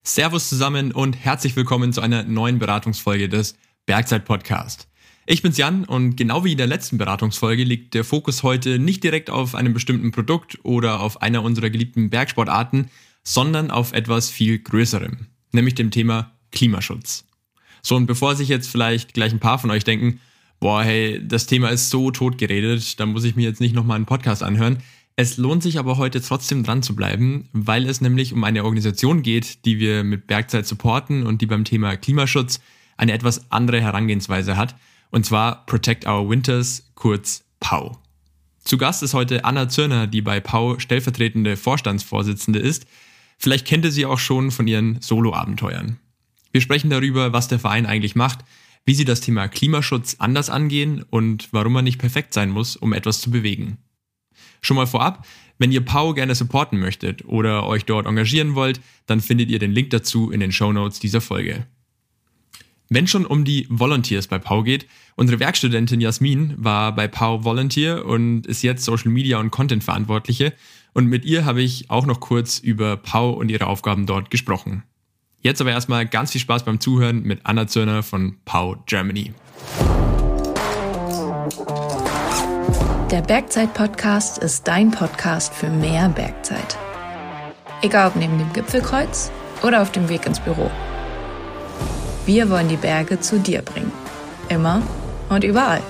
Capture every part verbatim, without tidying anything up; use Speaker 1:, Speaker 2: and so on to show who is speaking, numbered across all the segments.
Speaker 1: Servus zusammen und herzlich willkommen zu einer neuen Beratungsfolge des Bergzeit-Podcast. Ich bin's Jan und genau wie in der letzten Beratungsfolge liegt der Fokus heute nicht direkt auf einem bestimmten Produkt oder auf einer unserer geliebten Bergsportarten, sondern auf etwas viel Größerem, nämlich dem Thema Klimaschutz. So, und bevor sich jetzt vielleicht gleich ein paar von euch denken, boah, hey, das Thema ist so totgeredet, da muss ich mir jetzt nicht nochmal einen Podcast anhören. Es lohnt sich aber heute trotzdem dran zu bleiben, weil es nämlich um eine Organisation geht, die wir mit Bergzeit supporten und die beim Thema Klimaschutz eine etwas andere Herangehensweise hat, und zwar Protect Our Winters, kurz P A U. Zu Gast ist heute Anna Zürner, die bei P A U stellvertretende Vorstandsvorsitzende ist. Vielleicht kennt ihr sie auch schon von ihren Solo-Abenteuern. Wir sprechen darüber, was der Verein eigentlich macht, wie sie das Thema Klimaschutz anders angehen und warum man nicht perfekt sein muss, um etwas zu bewegen. Schon mal vorab, wenn ihr P A U gerne supporten möchtet oder euch dort engagieren wollt, dann findet ihr den Link dazu in den Shownotes dieser Folge. Wenn schon um die Volunteers bei P A U geht, unsere Werkstudentin Jasmin war bei P A U Volunteer und ist jetzt Social Media und Content Verantwortliche, und mit ihr habe ich auch noch kurz über P A U und ihre Aufgaben dort gesprochen. Jetzt aber erstmal ganz viel Spaß beim Zuhören mit Anna Zürner von P A U Germany.
Speaker 2: Der Bergzeit-Podcast ist dein Podcast für mehr Bergzeit. Egal ob neben dem Gipfelkreuz oder auf dem Weg ins Büro. Wir wollen die Berge zu dir bringen. Immer und überall.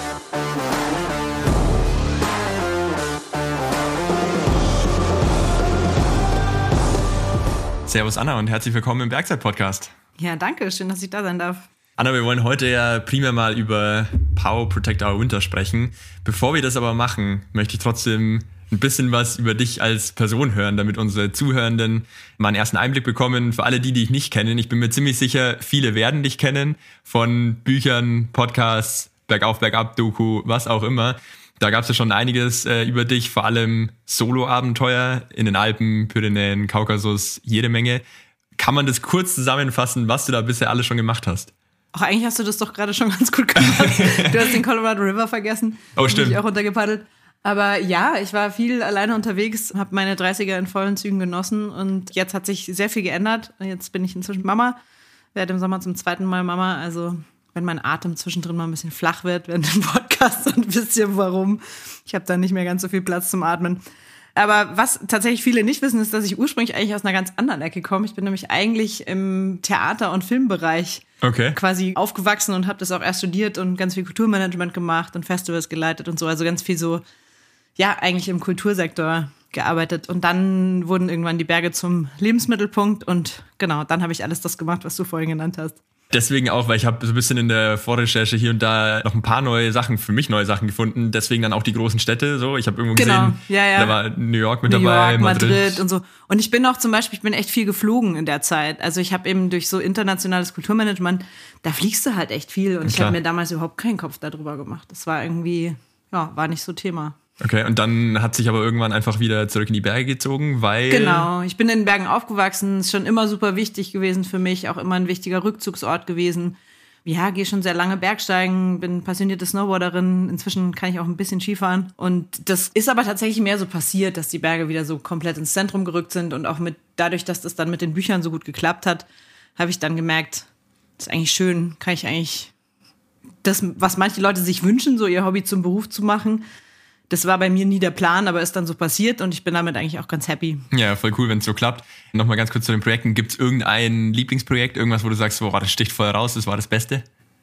Speaker 1: Servus Anna und herzlich willkommen im Bergzeit-Podcast.
Speaker 3: Ja, danke. Schön, dass ich da sein darf.
Speaker 1: Anna, wir wollen heute ja primär mal über P A U Protect Our Winter sprechen. Bevor wir das aber machen, möchte ich trotzdem ein bisschen was über dich als Person hören, damit unsere Zuhörenden mal einen ersten Einblick bekommen. Für alle die, die dich nicht kennen, ich bin mir ziemlich sicher, viele werden dich kennen, von Büchern, Podcasts, Bergauf, Bergab, Doku, was auch immer. Da gab es ja schon einiges äh, über dich, vor allem Solo-Abenteuer in den Alpen, Pyrenäen, Kaukasus, jede Menge. Kann man das kurz zusammenfassen, was du da bisher alles schon gemacht hast?
Speaker 3: Ach, eigentlich hast du das doch gerade schon ganz gut gemacht. Du hast den Colorado River vergessen.
Speaker 1: Oh, stimmt.
Speaker 3: Bin ich auch runtergepaddelt. Aber ja, ich war viel alleine unterwegs, habe meine dreißiger in vollen Zügen genossen und jetzt hat sich sehr viel geändert. Jetzt bin ich inzwischen Mama, werde im Sommer zum zweiten Mal Mama. Also wenn mein Atem zwischendrin mal ein bisschen flach wird während dem Podcast, dann wisst ihr warum. Ich habe da nicht mehr ganz so viel Platz zum Atmen. Aber was tatsächlich viele nicht wissen, ist, dass ich ursprünglich eigentlich aus einer ganz anderen Ecke komme. Ich bin nämlich eigentlich im Theater- und Filmbereich okay. quasi aufgewachsen und habe das auch erst studiert und ganz viel Kulturmanagement gemacht und Festivals geleitet und so. Also ganz viel so, ja, eigentlich im Kultursektor gearbeitet. Und dann wurden irgendwann die Berge zum Lebensmittelpunkt und genau, dann habe ich alles das gemacht, was du vorhin genannt hast.
Speaker 1: Deswegen auch, weil ich habe so ein bisschen in der Vorrecherche hier und da noch ein paar neue Sachen, für mich neue Sachen gefunden. Deswegen dann auch die großen Städte. So, ich habe irgendwo
Speaker 3: genau.
Speaker 1: gesehen,
Speaker 3: ja, ja.
Speaker 1: da war New York mit
Speaker 3: New
Speaker 1: dabei,
Speaker 3: York,
Speaker 1: Madrid.
Speaker 3: Madrid und so. Und ich bin auch zum Beispiel, ich bin echt viel geflogen in der Zeit. Also ich habe eben durch so internationales Kulturmanagement, da fliegst du halt echt viel. Und ich habe mir damals überhaupt keinen Kopf darüber gemacht. Das war irgendwie, ja, war nicht so Thema.
Speaker 1: Okay, und dann hat sich aber irgendwann einfach wieder zurück in die Berge gezogen, weil...
Speaker 3: Genau, ich bin in den Bergen aufgewachsen, ist schon immer super wichtig gewesen für mich, auch immer ein wichtiger Rückzugsort gewesen. Ja, gehe schon sehr lange Bergsteigen, bin passionierte Snowboarderin, inzwischen kann ich auch ein bisschen Skifahren. Und das ist aber tatsächlich mehr so passiert, dass die Berge wieder so komplett ins Zentrum gerückt sind. Und auch mit dadurch, dass das dann mit den Büchern so gut geklappt hat, habe ich dann gemerkt, das ist eigentlich schön, kann ich eigentlich das, was manche Leute sich wünschen, so ihr Hobby zum Beruf zu machen. Das war bei mir nie der Plan, aber ist dann so passiert und ich bin damit eigentlich auch ganz happy.
Speaker 1: Ja, voll cool, wenn es so klappt. Nochmal ganz kurz zu den Projekten. Gibt es irgendein Lieblingsprojekt, irgendwas, wo du sagst, boah, das sticht voll raus, das war das Beste?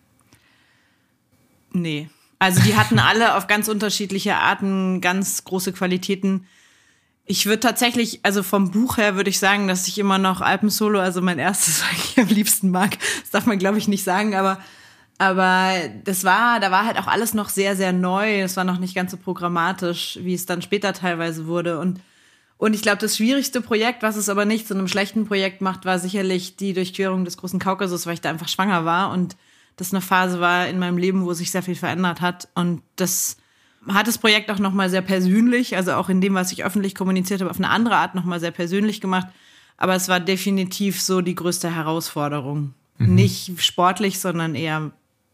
Speaker 3: Nee. Also die hatten alle auf ganz unterschiedliche Arten ganz große Qualitäten. Ich würde tatsächlich, also vom Buch her würde ich sagen, dass ich immer noch Alpensolo, also mein erstes, was ich am liebsten mag. Das darf man, glaube ich, nicht sagen, aber Aber das war, da war halt auch alles noch sehr, sehr neu. Es war noch nicht ganz so programmatisch, wie es dann später teilweise wurde. Und, und ich glaube, das schwierigste Projekt, was es aber nicht zu einem schlechten Projekt macht, war sicherlich die Durchquerung des großen Kaukasus, weil ich da einfach schwanger war. Und das eine Phase war in meinem Leben, wo sich sehr viel verändert hat. Und das hat das Projekt auch nochmal sehr persönlich, also auch in dem, was ich öffentlich kommuniziert habe, auf eine andere Art nochmal sehr persönlich gemacht. Aber es war definitiv so die größte Herausforderung. Mhm. Nicht sportlich, sondern eher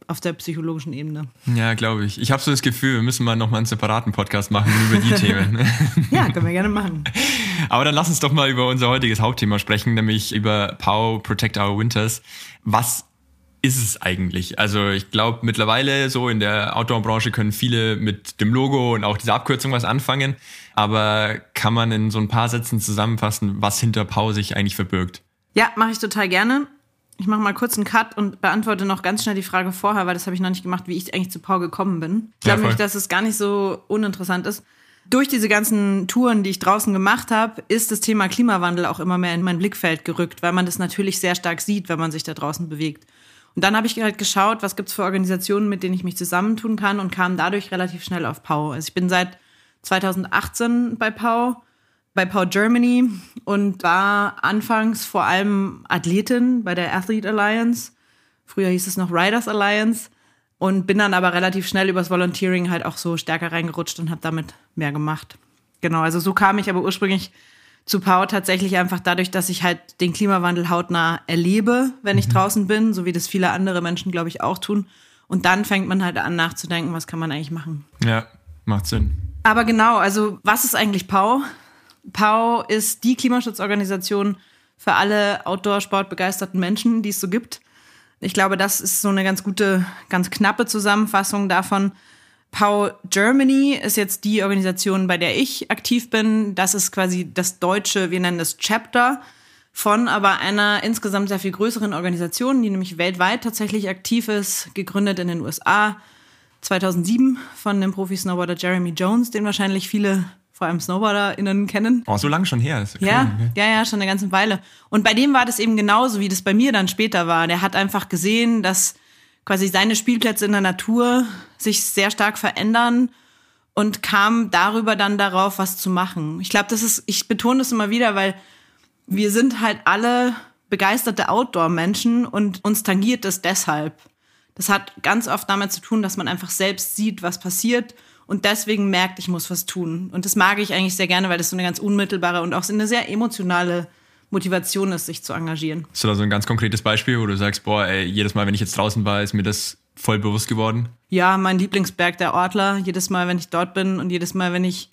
Speaker 3: auf der psychologischen Ebene.
Speaker 1: Ja, glaube ich. Ich habe so das Gefühl, wir müssen mal nochmal einen separaten Podcast machen über die Themen.
Speaker 3: Ja, können wir gerne machen.
Speaker 1: Aber dann lass uns doch mal über unser heutiges Hauptthema sprechen, nämlich über P O W, Protect Our Winters. Was ist es eigentlich? Also ich glaube, mittlerweile so in der Outdoor-Branche können viele mit dem Logo und auch dieser Abkürzung was anfangen. Aber kann man in so ein paar Sätzen zusammenfassen, was hinter P O W sich eigentlich verbirgt?
Speaker 3: Ja, mache ich total gerne. Ich mache mal kurz einen Cut und beantworte noch ganz schnell die Frage vorher, weil das habe ich noch nicht gemacht, wie ich eigentlich zu P O W gekommen bin. Ich glaube
Speaker 1: ja,
Speaker 3: nämlich, dass es gar nicht so uninteressant ist. Durch diese ganzen Touren, die ich draußen gemacht habe, ist das Thema Klimawandel auch immer mehr in mein Blickfeld gerückt, weil man das natürlich sehr stark sieht, wenn man sich da draußen bewegt. Und dann habe ich halt geschaut, was gibt's für Organisationen, mit denen ich mich zusammentun kann und kam dadurch relativ schnell auf P O W. Also ich bin seit zweitausendachtzehn bei P O W, bei P O W Germany und war anfangs vor allem Athletin bei der Athlete Alliance. Früher hieß es noch Riders Alliance und bin dann aber relativ schnell übers Volunteering halt auch so stärker reingerutscht und habe damit mehr gemacht. Genau, also so kam ich aber ursprünglich zu P O W tatsächlich einfach dadurch, dass ich halt den Klimawandel hautnah erlebe, wenn ich mhm. draußen bin, so wie das viele andere Menschen, glaube ich, auch tun. Und dann fängt man halt an nachzudenken, was kann man eigentlich machen.
Speaker 1: Ja, macht Sinn.
Speaker 3: Aber genau, also was ist eigentlich P O W? P O W ist die Klimaschutzorganisation für alle Outdoor-Sport-begeisterten Menschen, die es so gibt. Ich glaube, das ist so eine ganz gute, ganz knappe Zusammenfassung davon. P O W Germany ist jetzt die Organisation, bei der ich aktiv bin. Das ist quasi das deutsche, wir nennen das Chapter, von aber einer insgesamt sehr viel größeren Organisation, die nämlich weltweit tatsächlich aktiv ist, gegründet in den U S A zweitausendsieben von dem Profi-Snowboarder Jeremy Jones, den wahrscheinlich viele, vor allem SnowboarderInnen, kennen.
Speaker 1: Oh, so lange schon her. Ist okay.
Speaker 3: Ja, ja, ja, schon eine ganze Weile. Und bei dem war das eben genauso, wie das bei mir dann später war. Der hat einfach gesehen, dass quasi seine Spielplätze in der Natur sich sehr stark verändern und kam darüber dann darauf, was zu machen. Ich glaube, das ist, ich betone das immer wieder, weil wir sind halt alle begeisterte Outdoor-Menschen und uns tangiert das deshalb. Das hat ganz oft damit zu tun, dass man einfach selbst sieht, was passiert und deswegen merkt, ich muss was tun. Und das mag ich eigentlich sehr gerne, weil das so eine ganz unmittelbare und auch so eine sehr emotionale Motivation ist, sich zu engagieren.
Speaker 1: Ist da so ein ganz konkretes Beispiel, wo du sagst, boah, ey, jedes Mal, wenn ich jetzt draußen war, ist mir das voll bewusst geworden?
Speaker 3: Ja, mein Lieblingsberg, der Ortler. Jedes Mal, wenn ich dort bin und jedes Mal, wenn ich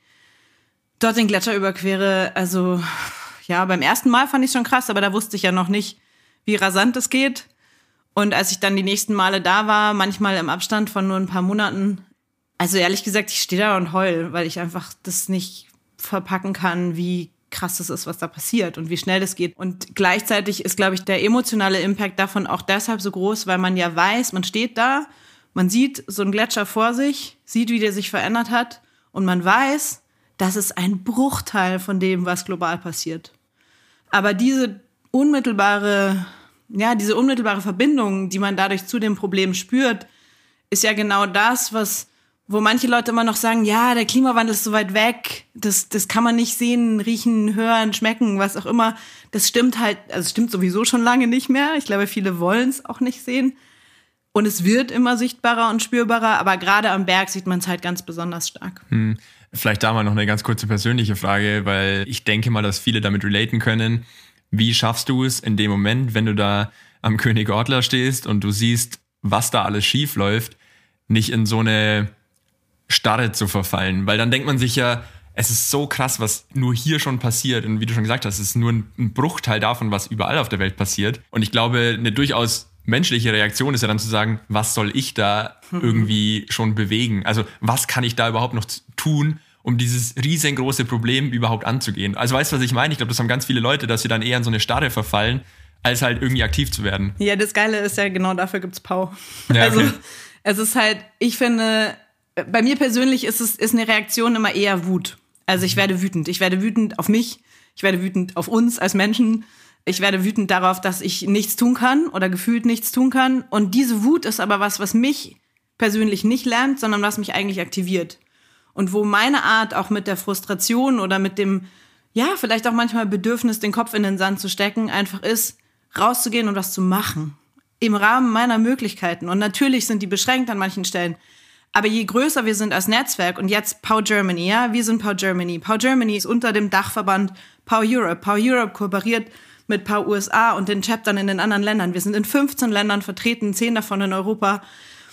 Speaker 3: dort den Gletscher überquere. Also ja, beim ersten Mal fand ich es schon krass, aber da wusste ich ja noch nicht, wie rasant es geht. Und als ich dann die nächsten Male da war, manchmal im Abstand von nur ein paar Monaten, also ehrlich gesagt, ich stehe da und heul, weil ich einfach das nicht verpacken kann, wie krass das ist, was da passiert und wie schnell das geht. Und gleichzeitig ist, glaube ich, der emotionale Impact davon auch deshalb so groß, weil man ja weiß, man steht da, man sieht so einen Gletscher vor sich, sieht, wie der sich verändert hat und man weiß, das ist ein Bruchteil von dem, was global passiert. Aber diese unmittelbare, ja, diese unmittelbare Verbindung, die man dadurch zu dem Problem spürt, ist ja genau das, was wo manche Leute immer noch sagen, ja, der Klimawandel ist so weit weg, das, das kann man nicht sehen, riechen, hören, schmecken, was auch immer. Das stimmt halt, also es stimmt sowieso schon lange nicht mehr. Ich glaube, viele wollen es auch nicht sehen. Und es wird immer sichtbarer und spürbarer, aber gerade am Berg sieht man es halt ganz besonders stark.
Speaker 1: Hm. Vielleicht da mal noch eine ganz kurze persönliche Frage, weil ich denke mal, dass viele damit relaten können. Wie schaffst du es in dem Moment, wenn du da am König Ortler stehst und du siehst, was da alles schief läuft, nicht in so eine Starre zu verfallen, weil dann denkt man sich ja, es ist so krass, was nur hier schon passiert und wie du schon gesagt hast, es ist nur ein Bruchteil davon, was überall auf der Welt passiert und ich glaube, eine durchaus menschliche Reaktion ist ja dann zu sagen, was soll ich da irgendwie schon bewegen, also was kann ich da überhaupt noch tun, um dieses riesengroße Problem überhaupt anzugehen, also weißt du, was ich meine? Ich glaube, das haben ganz viele Leute, dass sie dann eher in so eine Starre verfallen, als halt irgendwie aktiv zu werden.
Speaker 3: Ja, das Geile ist ja, genau dafür gibt's P O W.
Speaker 1: Ja, okay.
Speaker 3: Also es ist halt, ich finde, bei mir persönlich ist es ist eine Reaktion immer eher Wut. Also ich werde wütend. Ich werde wütend auf mich. Ich werde wütend auf uns als Menschen. Ich werde wütend darauf, dass ich nichts tun kann oder gefühlt nichts tun kann. Und diese Wut ist aber was, was mich persönlich nicht lernt, sondern was mich eigentlich aktiviert. Und wo meine Art auch mit der Frustration oder mit dem, ja, vielleicht auch manchmal Bedürfnis, den Kopf in den Sand zu stecken, einfach ist, rauszugehen und was zu machen. Im Rahmen meiner Möglichkeiten. Und natürlich sind die beschränkt an manchen Stellen. Aber je größer wir sind als Netzwerk, und jetzt P O W Germany, ja, wir sind P O W Germany. P O W Germany ist unter dem Dachverband P O W Europe. P O W Europe kooperiert mit P O W U S A und den Chaptern in den anderen Ländern. Wir sind in fünfzehn Ländern vertreten, zehn davon in Europa.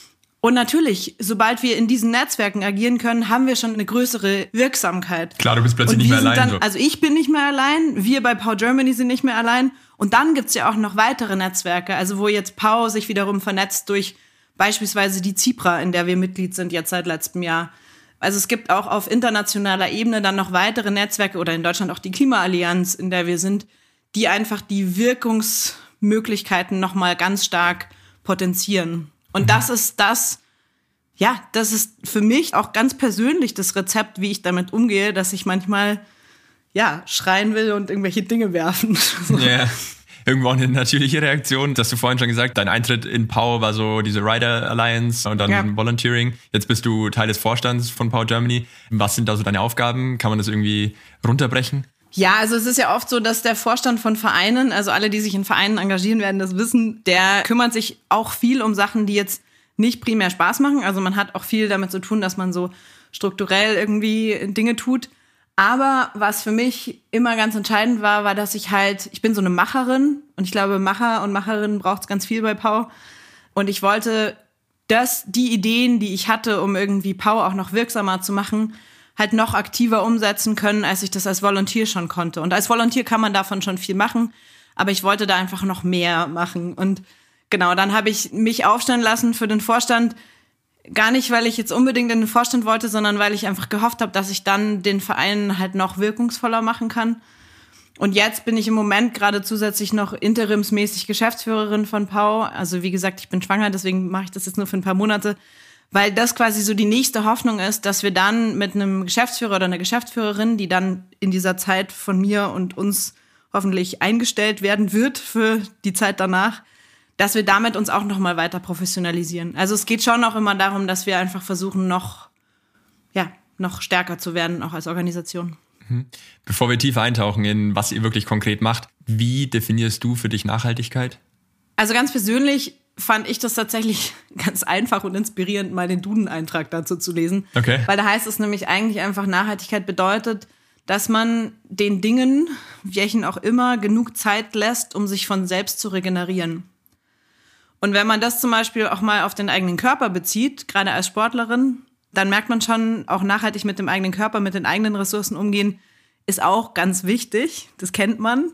Speaker 3: Und natürlich, sobald wir in diesen Netzwerken agieren können, haben wir schon eine größere Wirksamkeit.
Speaker 1: Klar, du bist plötzlich nicht mehr allein.
Speaker 3: Dann,
Speaker 1: so.
Speaker 3: Also ich bin nicht mehr allein, wir bei P O W Germany sind nicht mehr allein. Und dann gibt's ja auch noch weitere Netzwerke, also wo jetzt P O W sich wiederum vernetzt durch beispielsweise die ZIPRA, in der wir Mitglied sind jetzt seit letztem Jahr. Also es gibt auch auf internationaler Ebene dann noch weitere Netzwerke oder in Deutschland auch die Klimaallianz, in der wir sind, die einfach die Wirkungsmöglichkeiten nochmal ganz stark potenzieren. Und das ist das, ja, das ist für mich auch ganz persönlich das Rezept, wie ich damit umgehe, dass ich manchmal, ja, schreien will und irgendwelche Dinge werfen.
Speaker 1: Ja, yeah. Irgendwo auch eine natürliche Reaktion. Das hast du vorhin schon gesagt, dein Eintritt in P O W war so diese Rider Alliance und dann ja. Volunteering. Jetzt bist du Teil des Vorstands von P O W Germany. Was sind da so deine Aufgaben? Kann man das irgendwie runterbrechen?
Speaker 3: Ja, also es ist ja oft so, dass der Vorstand von Vereinen, also alle, die sich in Vereinen engagieren, werden das wissen, der kümmert sich auch viel um Sachen, die jetzt nicht primär Spaß machen. Also man hat auch viel damit zu tun, dass man so strukturell irgendwie Dinge tut. Aber was für mich immer ganz entscheidend war, war, dass ich halt, ich bin so eine Macherin und ich glaube, Macher und Macherinnen braucht es ganz viel bei P O W. Und ich wollte, dass die Ideen, die ich hatte, um irgendwie P O W auch noch wirksamer zu machen, halt noch aktiver umsetzen können, als ich das als Volunteer schon konnte. Und als Volunteer kann man davon schon viel machen, aber ich wollte da einfach noch mehr machen. Und genau, dann habe ich mich aufstellen lassen für den Vorstand, gar nicht, weil ich jetzt unbedingt in den Vorstand wollte, sondern weil ich einfach gehofft habe, dass ich dann den Verein halt noch wirkungsvoller machen kann. Und jetzt bin ich im Moment gerade zusätzlich noch interimsmäßig Geschäftsführerin von P O W. Also wie gesagt, ich bin schwanger, deswegen mache ich das jetzt nur für ein paar Monate, weil das quasi so die nächste Hoffnung ist, dass wir dann mit einem Geschäftsführer oder einer Geschäftsführerin, die dann in dieser Zeit von mir und uns hoffentlich eingestellt werden wird für die Zeit danach, dass wir damit uns auch noch mal weiter professionalisieren. Also es geht schon auch immer darum, dass wir einfach versuchen, noch, ja, noch stärker zu werden, auch als Organisation.
Speaker 1: Bevor wir tiefer eintauchen in, was ihr wirklich konkret macht, wie definierst du für dich Nachhaltigkeit?
Speaker 3: Also ganz persönlich fand ich das tatsächlich ganz einfach und inspirierend, mal den Duden-Eintrag dazu zu lesen.
Speaker 1: Okay.
Speaker 3: Weil da heißt es nämlich eigentlich einfach, Nachhaltigkeit bedeutet, dass man den Dingen, welchen auch immer, genug Zeit lässt, um sich von selbst zu regenerieren. Und wenn man das zum Beispiel auch mal auf den eigenen Körper bezieht, gerade als Sportlerin, dann merkt man schon, auch nachhaltig mit dem eigenen Körper, mit den eigenen Ressourcen umgehen, ist auch ganz wichtig. Das kennt man.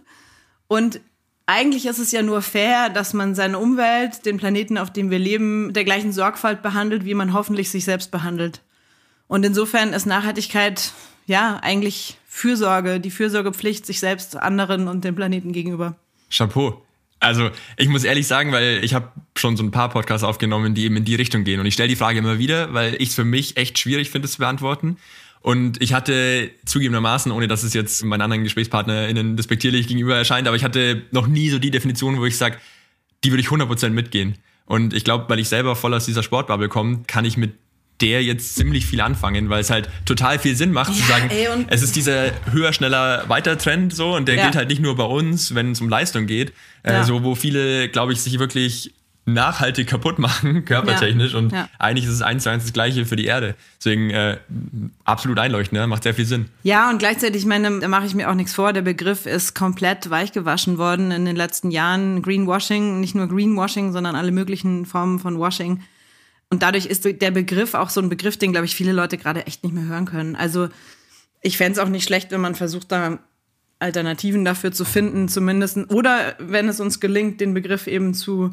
Speaker 3: Und eigentlich ist es ja nur fair, dass man seine Umwelt, den Planeten, auf dem wir leben, mit der gleichen Sorgfalt behandelt, wie man hoffentlich sich selbst behandelt. Und insofern ist Nachhaltigkeit ja eigentlich Fürsorge, die Fürsorgepflicht sich selbst, anderen und dem Planeten gegenüber.
Speaker 1: Chapeau. Also ich muss ehrlich sagen, weil ich habe schon so ein paar Podcasts aufgenommen, die eben in die Richtung gehen. Und ich stelle die Frage immer wieder, weil ich es für mich echt schwierig finde, es zu beantworten. Und ich hatte zugegebenermaßen, ohne dass es jetzt meinen anderen GesprächspartnerInnen despektierlich gegenüber erscheint, aber ich hatte noch nie so die Definition, wo ich sage, die würde ich hundert Prozent mitgehen. Und ich glaube, weil ich selber voll aus dieser Sportbubble komme, kann ich mit der jetzt ziemlich viel anfangen, weil es halt total viel Sinn macht, ja, zu sagen, ey, es ist dieser höher, schneller, weiter Trend so und der ja. gilt halt nicht nur bei uns, wenn es um Leistung geht, ja. äh, so wo viele, glaube ich, sich wirklich nachhaltig kaputt machen, körpertechnisch ja. und ja. eigentlich ist es eins zu eins das Gleiche für die Erde. Deswegen äh, absolut einleuchtend, ne? Macht sehr viel Sinn.
Speaker 3: Ja, und gleichzeitig, ich meine, da mache ich mir auch nichts vor, der Begriff ist komplett weichgewaschen worden in den letzten Jahren. Greenwashing, nicht nur Greenwashing, sondern alle möglichen Formen von Washing. Und dadurch ist der Begriff auch so ein Begriff, den, glaube ich, viele Leute gerade echt nicht mehr hören können. Also ich fände es auch nicht schlecht, wenn man versucht, da Alternativen dafür zu finden, zumindest. Oder wenn es uns gelingt, den Begriff eben zu,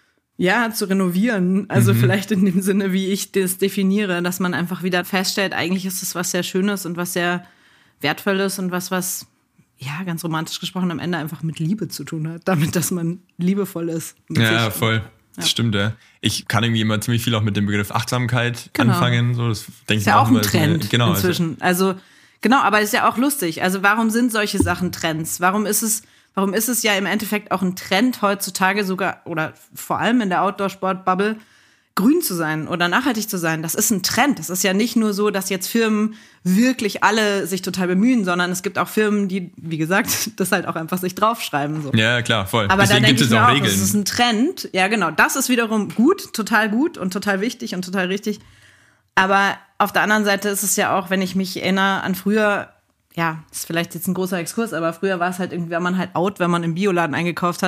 Speaker 3: ja, zu renovieren. Also mhm. vielleicht in dem Sinne, wie ich das definiere, dass man einfach wieder feststellt, eigentlich ist es was sehr Schönes und was sehr Wertvolles und was, was, ja, ganz romantisch gesprochen, am Ende einfach mit Liebe zu tun hat. Damit, dass man liebevoll ist.
Speaker 1: Ja, voll. Das ja. stimmt, ja. Ich kann irgendwie immer ziemlich viel auch mit dem Begriff Achtsamkeit genau. anfangen. So, das denke
Speaker 3: ist ja auch ein Trend
Speaker 1: eine, genau,
Speaker 3: inzwischen. Also, genau, aber ist ja auch lustig. Also warum sind solche Sachen Trends? Warum ist es, warum ist es ja im Endeffekt auch ein Trend heutzutage sogar, oder vor allem in der Outdoor-Sport-Bubble, grün zu sein oder nachhaltig zu sein? Das ist ein Trend. Das ist ja nicht nur so, dass jetzt Firmen wirklich alle sich total bemühen, sondern es gibt auch Firmen, die, wie gesagt, das halt auch einfach sich draufschreiben. So.
Speaker 1: Ja, klar, voll.
Speaker 3: Aber deswegen gibt es auch Regeln. Das ist ein Trend. Ja, genau. Das ist wiederum gut, total gut und total wichtig und total richtig. Aber auf der anderen Seite ist es ja auch, wenn ich mich erinnere an früher, ja, ist vielleicht jetzt ein großer Exkurs, aber früher war es halt irgendwie, war man halt out, wenn man im Bioladen eingekauft hat.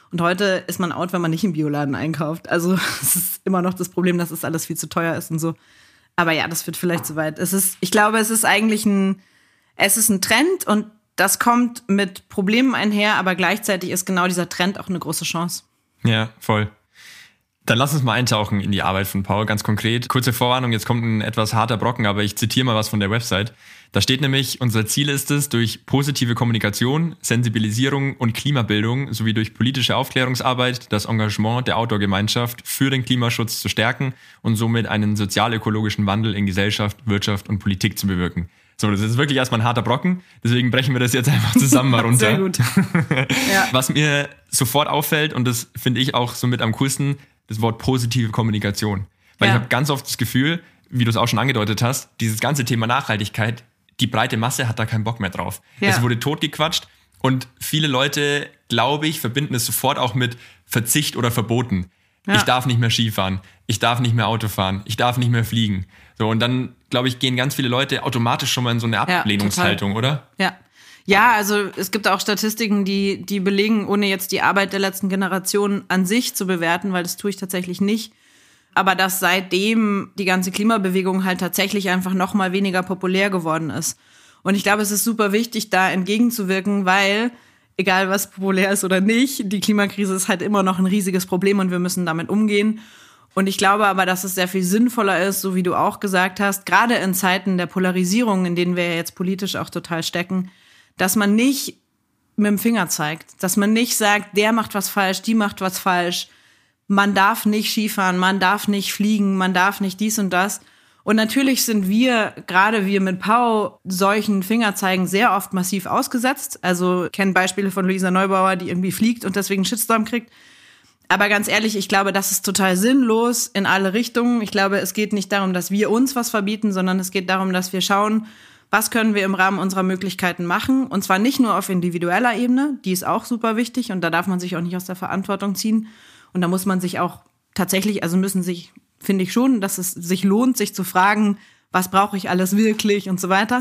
Speaker 3: Und heute ist man out, wenn man nicht im Bioladen einkauft. Also es ist immer noch das Problem, dass es alles viel zu teuer ist und so. Aber ja, das wird vielleicht zu weit. Es ist, ich glaube, es ist eigentlich ein, es ist ein Trend und das kommt mit Problemen einher, aber gleichzeitig ist genau dieser Trend auch eine große Chance.
Speaker 1: Ja, voll. Dann lass uns mal eintauchen in die Arbeit von Paul, ganz konkret. Kurze Vorwarnung, jetzt kommt ein etwas harter Brocken, aber ich zitiere mal was von der Website. Da steht nämlich, unser Ziel ist es, durch positive Kommunikation, Sensibilisierung und Klimabildung sowie durch politische Aufklärungsarbeit das Engagement der Outdoor-Gemeinschaft für den Klimaschutz zu stärken und somit einen sozial-ökologischen Wandel in Gesellschaft, Wirtschaft und Politik zu bewirken. So, das ist wirklich erstmal ein harter Brocken, deswegen brechen wir das jetzt einfach zusammen mal runter.
Speaker 3: Sehr gut. Ja.
Speaker 1: Was mir sofort auffällt, und das finde ich auch somit am coolsten, das Wort positive Kommunikation. Weil
Speaker 3: Ja.
Speaker 1: ich habe ganz oft das Gefühl, wie du es auch schon angedeutet hast, dieses ganze Thema Nachhaltigkeit, die breite Masse hat da keinen Bock mehr drauf.
Speaker 3: Ja.
Speaker 1: Es wurde totgequatscht und viele Leute, glaube ich, verbinden es sofort auch mit Verzicht oder Verboten.
Speaker 3: Ja.
Speaker 1: Ich darf nicht mehr Skifahren, ich darf nicht mehr Auto fahren, ich darf nicht mehr fliegen. So, und dann, glaube ich, gehen ganz viele Leute automatisch schon mal in so eine Ablehnungshaltung, oder?
Speaker 3: Ja. Ja, also es gibt auch Statistiken, die, die belegen, ohne jetzt die Arbeit der letzten Generation an sich zu bewerten, weil das tue ich tatsächlich nicht, aber dass seitdem die ganze Klimabewegung halt tatsächlich einfach noch mal weniger populär geworden ist. Und ich glaube, es ist super wichtig, da entgegenzuwirken, weil, egal was populär ist oder nicht, die Klimakrise ist halt immer noch ein riesiges Problem und wir müssen damit umgehen. Und ich glaube aber, dass es sehr viel sinnvoller ist, so wie du auch gesagt hast, gerade in Zeiten der Polarisierung, in denen wir ja jetzt politisch auch total stecken, dass man nicht mit dem Finger zeigt, dass man nicht sagt, der macht was falsch, die macht was falsch, man darf nicht Skifahren, man darf nicht fliegen, man darf nicht dies und das. Und natürlich sind wir, gerade wir mit Pau, solchen Fingerzeigen sehr oft massiv ausgesetzt. Also kennen Beispiele von Luisa Neubauer, die irgendwie fliegt und deswegen einen Shitstorm kriegt. Aber ganz ehrlich, ich glaube, das ist total sinnlos in alle Richtungen. Ich glaube, es geht nicht darum, dass wir uns was verbieten, sondern es geht darum, dass wir schauen, was können wir im Rahmen unserer Möglichkeiten machen? Und zwar nicht nur auf individueller Ebene, die ist auch super wichtig und da darf man sich auch nicht aus der Verantwortung ziehen. Und da muss man sich auch tatsächlich, also müssen sich, finde ich schon, dass es sich lohnt, sich zu fragen, was brauche ich alles wirklich und so weiter.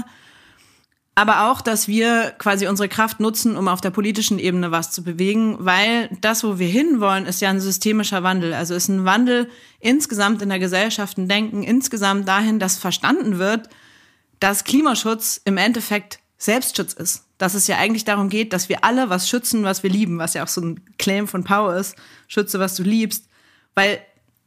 Speaker 3: Aber auch, dass wir quasi unsere Kraft nutzen, um auf der politischen Ebene was zu bewegen, weil das, wo wir hinwollen, ist ja ein systemischer Wandel. Also ist ein Wandel insgesamt in der Gesellschaft, ein Denken insgesamt dahin, dass verstanden wird, dass Klimaschutz im Endeffekt Selbstschutz ist. Dass es ja eigentlich darum geht, dass wir alle was schützen, was wir lieben, was ja auch so ein Claim von Pau ist, schütze, was du liebst. Weil,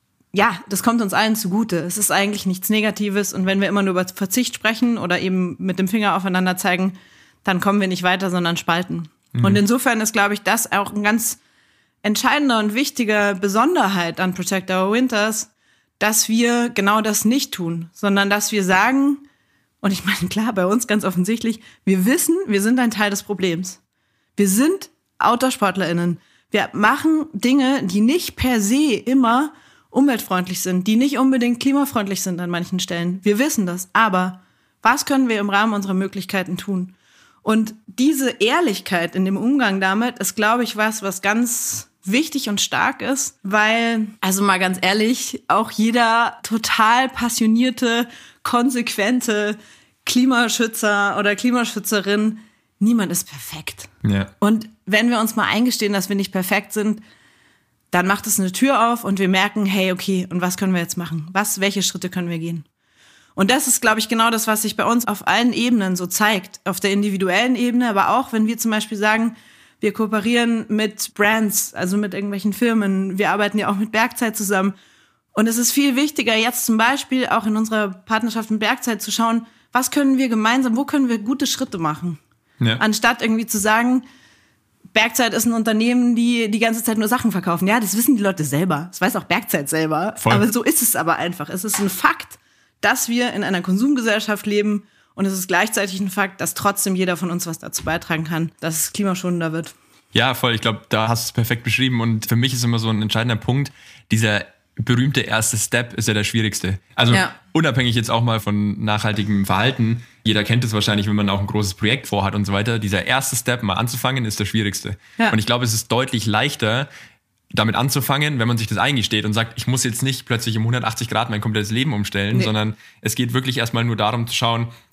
Speaker 3: ja, das kommt uns allen zugute. Es ist eigentlich nichts Negatives und wenn wir immer nur über Verzicht sprechen oder eben mit dem Finger aufeinander zeigen, dann kommen wir nicht weiter, sondern spalten. Mhm. Und insofern ist, glaube ich, das auch ein ganz entscheidender und wichtiger Besonderheit an Protect Our Winters, dass wir genau das nicht tun, sondern dass wir sagen, und ich meine, klar, bei uns ganz offensichtlich, wir wissen, wir sind ein Teil des Problems. Wir sind OutdoorsportlerInnen. Wir machen Dinge, die nicht per se immer umweltfreundlich sind, die nicht unbedingt klimafreundlich sind an manchen Stellen. Wir wissen das. Aber was können wir im Rahmen unserer Möglichkeiten tun? Und diese Ehrlichkeit in dem Umgang damit ist, glaube ich, was, was ganz wichtig und stark ist, weil, also mal ganz ehrlich, auch jeder total passionierte, konsequente Klimaschützer oder Klimaschützerin, niemand ist perfekt.
Speaker 1: Ja.
Speaker 3: Und wenn wir uns mal eingestehen, dass wir nicht perfekt sind, dann macht es eine Tür auf und wir merken, hey, okay, und was können wir jetzt machen? Was, welche Schritte können wir gehen? Und das ist, glaube ich, genau das, was sich bei uns auf allen Ebenen so zeigt. Auf der individuellen Ebene, aber auch, wenn wir zum Beispiel sagen, wir kooperieren mit Brands, also mit irgendwelchen Firmen. Wir arbeiten ja auch mit Bergzeit zusammen. Und es ist viel wichtiger, jetzt zum Beispiel auch in unserer Partnerschaft mit Bergzeit zu schauen, was können wir gemeinsam, wo können wir gute Schritte machen? Ja. Anstatt irgendwie zu sagen, Bergzeit ist ein Unternehmen, die die ganze Zeit nur Sachen verkaufen. Ja, das wissen die Leute selber. Das weiß auch Bergzeit selber. Voll. Aber so ist es aber einfach. Es ist ein Fakt, dass wir in einer Konsumgesellschaft leben. Und es ist gleichzeitig ein Fakt, dass trotzdem jeder von uns was dazu beitragen kann, dass es klimaschonender wird.
Speaker 1: Ja, voll. Ich glaube, da hast du es perfekt beschrieben. Und für mich ist immer so ein entscheidender Punkt, dieser berühmte erste Step ist ja der schwierigste. Also ja. Unabhängig jetzt auch mal von nachhaltigem Verhalten. Jeder kennt es wahrscheinlich, wenn man auch ein großes Projekt vorhat und so weiter. Dieser erste Step mal anzufangen ist der schwierigste. Ja. Und ich glaube, es ist deutlich leichter, damit anzufangen, wenn man sich das eingesteht und sagt, ich muss jetzt nicht plötzlich um hundertachtzig Grad mein komplettes Leben umstellen, nee. sondern es geht wirklich erstmal nur darum zu schauen,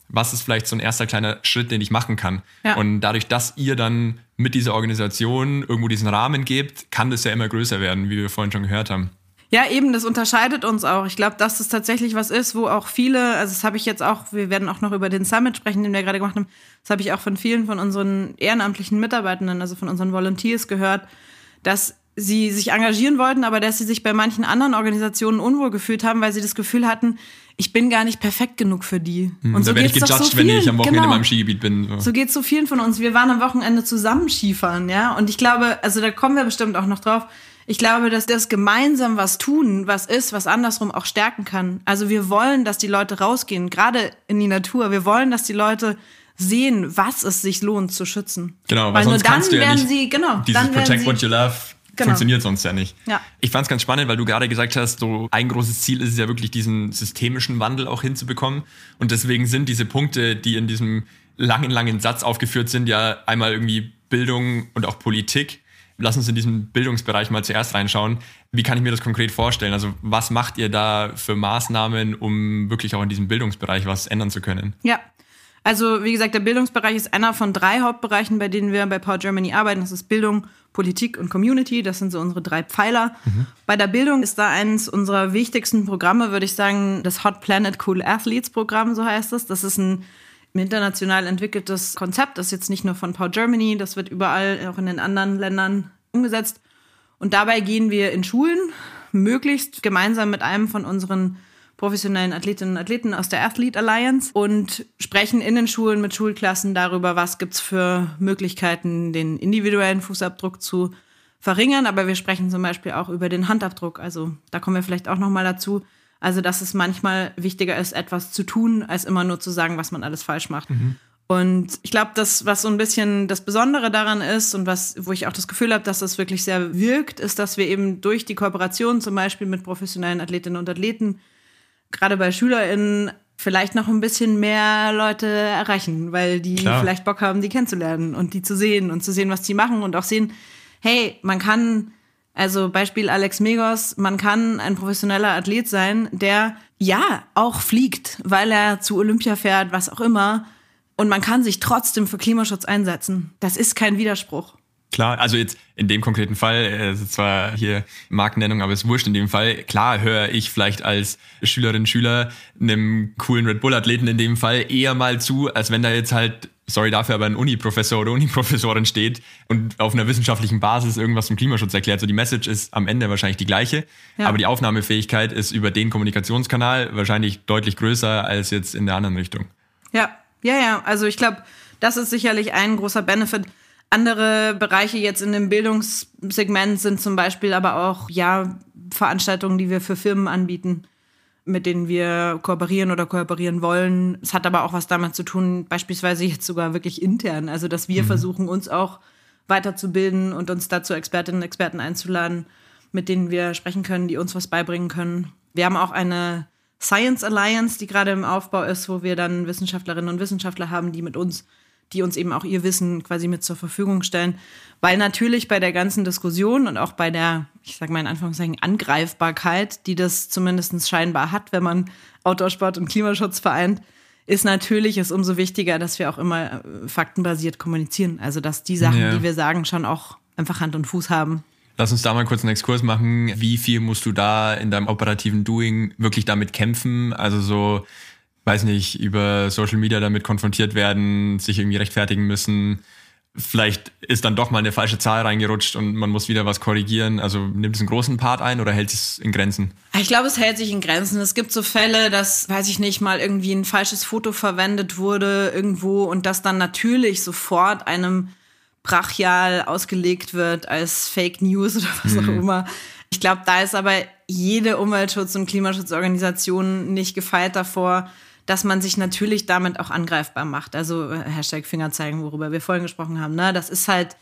Speaker 1: was ist vielleicht so ein erster kleiner Schritt, den ich machen kann.
Speaker 3: Ja.
Speaker 1: Und dadurch, dass ihr dann mit dieser Organisation irgendwo diesen Rahmen gebt, kann das ja immer größer werden, wie wir vorhin schon gehört haben.
Speaker 3: Ja, eben, das unterscheidet uns auch. Ich glaube, dass das tatsächlich was ist, wo auch viele, also das habe ich jetzt auch, wir werden auch noch über den Summit sprechen, den wir gerade gemacht haben, das habe ich auch von vielen von unseren ehrenamtlichen Mitarbeitenden, also von unseren Volunteers gehört, dass sie sich engagieren wollten, aber dass sie sich bei manchen anderen Organisationen unwohl gefühlt haben, weil sie das Gefühl hatten, ich bin gar nicht perfekt genug für die.
Speaker 1: Hm,
Speaker 3: und so
Speaker 1: da werde ich
Speaker 3: geht's doch
Speaker 1: gejudged,
Speaker 3: so
Speaker 1: wenn
Speaker 3: vielen,
Speaker 1: ich am Wochenende
Speaker 3: genau.
Speaker 1: in meinem Skigebiet bin. So,
Speaker 3: so geht's so vielen von uns. Wir waren am Wochenende zusammen Skifahren, ja. Und ich glaube, also da kommen wir bestimmt auch noch drauf. Ich glaube, dass das gemeinsam was tun, was ist, was andersrum auch stärken kann. Also wir wollen, dass die Leute rausgehen, gerade in die Natur. Wir wollen, dass die Leute sehen, was es sich lohnt zu schützen.
Speaker 1: Genau, weil,
Speaker 3: weil
Speaker 1: sonst
Speaker 3: nur dann
Speaker 1: kannst du ja
Speaker 3: werden
Speaker 1: nicht
Speaker 3: sie, genau,
Speaker 1: dieses
Speaker 3: dann werden
Speaker 1: Protect
Speaker 3: sie,
Speaker 1: what you love
Speaker 3: Genau.
Speaker 1: funktioniert sonst ja nicht.
Speaker 3: Ja.
Speaker 1: Ich fand es ganz spannend, weil du gerade gesagt hast, so ein großes Ziel ist es ja wirklich, diesen systemischen Wandel auch hinzubekommen. Und deswegen sind diese Punkte, die in diesem langen, langen Satz aufgeführt sind, ja einmal irgendwie Bildung und auch Politik. Lass uns in diesen Bildungsbereich mal zuerst reinschauen. Wie kann ich mir das konkret vorstellen? Also was macht ihr da für Maßnahmen, um wirklich auch in diesem Bildungsbereich was ändern zu können?
Speaker 3: Ja, also wie gesagt, der Bildungsbereich ist einer von drei Hauptbereichen, bei denen wir bei Power Germany arbeiten. Das ist Bildung, Politik und Community. Das sind so unsere drei Pfeiler. Mhm. Bei der Bildung ist da eines unserer wichtigsten Programme, würde ich sagen, das Hot Planet Cool Athletes Programm, so heißt es. Das ist ein international entwickeltes Konzept. Das ist jetzt nicht nur von Power Germany, das wird überall, auch in den anderen Ländern umgesetzt. Und dabei gehen wir in Schulen, möglichst gemeinsam mit einem von unseren professionellen Athletinnen und Athleten aus der Athlete Alliance und sprechen in den Schulen mit Schulklassen darüber, was gibt's für Möglichkeiten, den individuellen Fußabdruck zu verringern. Aber wir sprechen zum Beispiel auch über den Handabdruck. Also da kommen wir vielleicht auch noch mal dazu. Also dass es manchmal wichtiger ist, etwas zu tun, als immer nur zu sagen, was man alles falsch macht. Mhm. Und ich glaube, das, was so ein bisschen das Besondere daran ist und was, wo ich auch das Gefühl habe, dass das wirklich sehr wirkt, ist, dass wir eben durch die Kooperation zum Beispiel mit professionellen Athletinnen und Athleten gerade bei SchülerInnen vielleicht noch ein bisschen mehr Leute erreichen, weil die Klar. vielleicht Bock haben, die kennenzulernen und die zu sehen und zu sehen, was die machen und auch sehen, hey, man kann, also Beispiel Alex Megos, man kann ein professioneller Athlet sein, der ja auch fliegt, weil er zu Olympia fährt, was auch immer, und man kann sich trotzdem für Klimaschutz einsetzen. Das ist kein Widerspruch.
Speaker 1: Klar, also jetzt in dem konkreten Fall, es ist zwar hier Markennennung, aber es ist wurscht in dem Fall. Klar höre ich vielleicht als Schülerin, Schüler einem coolen Red Bull-Athleten in dem Fall eher mal zu, als wenn da jetzt halt, sorry dafür, aber ein Uni-Professor oder Uni-Professorin steht und auf einer wissenschaftlichen Basis irgendwas zum Klimaschutz erklärt. So die Message ist am Ende wahrscheinlich die gleiche, ja. aber die Aufnahmefähigkeit ist über den Kommunikationskanal wahrscheinlich deutlich größer als jetzt in der anderen Richtung.
Speaker 3: Ja, ja, ja. Also ich glaube, das ist sicherlich ein großer Benefit. Andere Bereiche jetzt in dem Bildungssegment sind zum Beispiel aber auch ja Veranstaltungen, die wir für Firmen anbieten, mit denen wir kooperieren oder kooperieren wollen. Es hat aber auch was damit zu tun, beispielsweise jetzt sogar wirklich intern. Also dass wir mhm. versuchen, uns auch weiterzubilden und uns dazu Expertinnen und Experten einzuladen, mit denen wir sprechen können, die uns was beibringen können. Wir haben auch eine Science Alliance, die gerade im Aufbau ist, wo wir dann Wissenschaftlerinnen und Wissenschaftler haben, die mit uns die uns eben auch ihr Wissen quasi mit zur Verfügung stellen. Weil natürlich bei der ganzen Diskussion und auch bei der, ich sage mal in Anführungszeichen, Angreifbarkeit, die das zumindest scheinbar hat, wenn man Outdoor-Sport und Klimaschutz vereint, ist natürlich es umso wichtiger, dass wir auch immer faktenbasiert kommunizieren. Also dass die Sachen, ja. die wir sagen, schon auch einfach Hand und Fuß haben.
Speaker 1: Lass uns da mal kurz einen Exkurs machen. Wie viel musst du da in deinem operativen Doing wirklich damit kämpfen? Also so, weiß nicht, über Social Media damit konfrontiert werden, sich irgendwie rechtfertigen müssen. Vielleicht ist dann doch mal eine falsche Zahl reingerutscht und man muss wieder was korrigieren. Also nimmt es einen großen Part ein oder hält es in Grenzen?
Speaker 3: Ich glaube, es hält sich in Grenzen. Es gibt so Fälle, dass, weiß ich nicht, mal irgendwie ein falsches Foto verwendet wurde irgendwo und das dann natürlich sofort einem brachial ausgelegt wird als Fake News oder was auch immer. Ich glaube, da ist aber jede Umweltschutz- und Klimaschutzorganisation nicht gefeit davor, dass man sich natürlich damit auch angreifbar macht. Also Hashtag Finger zeigen, worüber wir vorhin gesprochen haben. Ne? Das ist halt,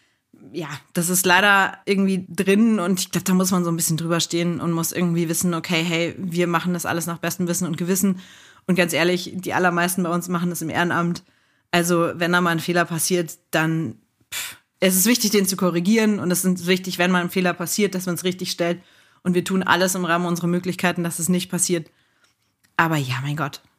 Speaker 3: ja, das ist leider irgendwie drin und ich glaube, da muss man so ein bisschen drüber stehen und muss irgendwie wissen, okay, hey, wir machen das alles nach bestem Wissen und Gewissen. Und ganz ehrlich, die allermeisten bei uns machen das im Ehrenamt. Also wenn da mal ein Fehler passiert, dann pff, es ist wichtig, den zu korrigieren und es ist wichtig, wenn mal ein Fehler passiert, dass man es richtig stellt. Und wir tun alles im Rahmen unserer Möglichkeiten, dass es nicht passiert. Aber ja, mein Gott,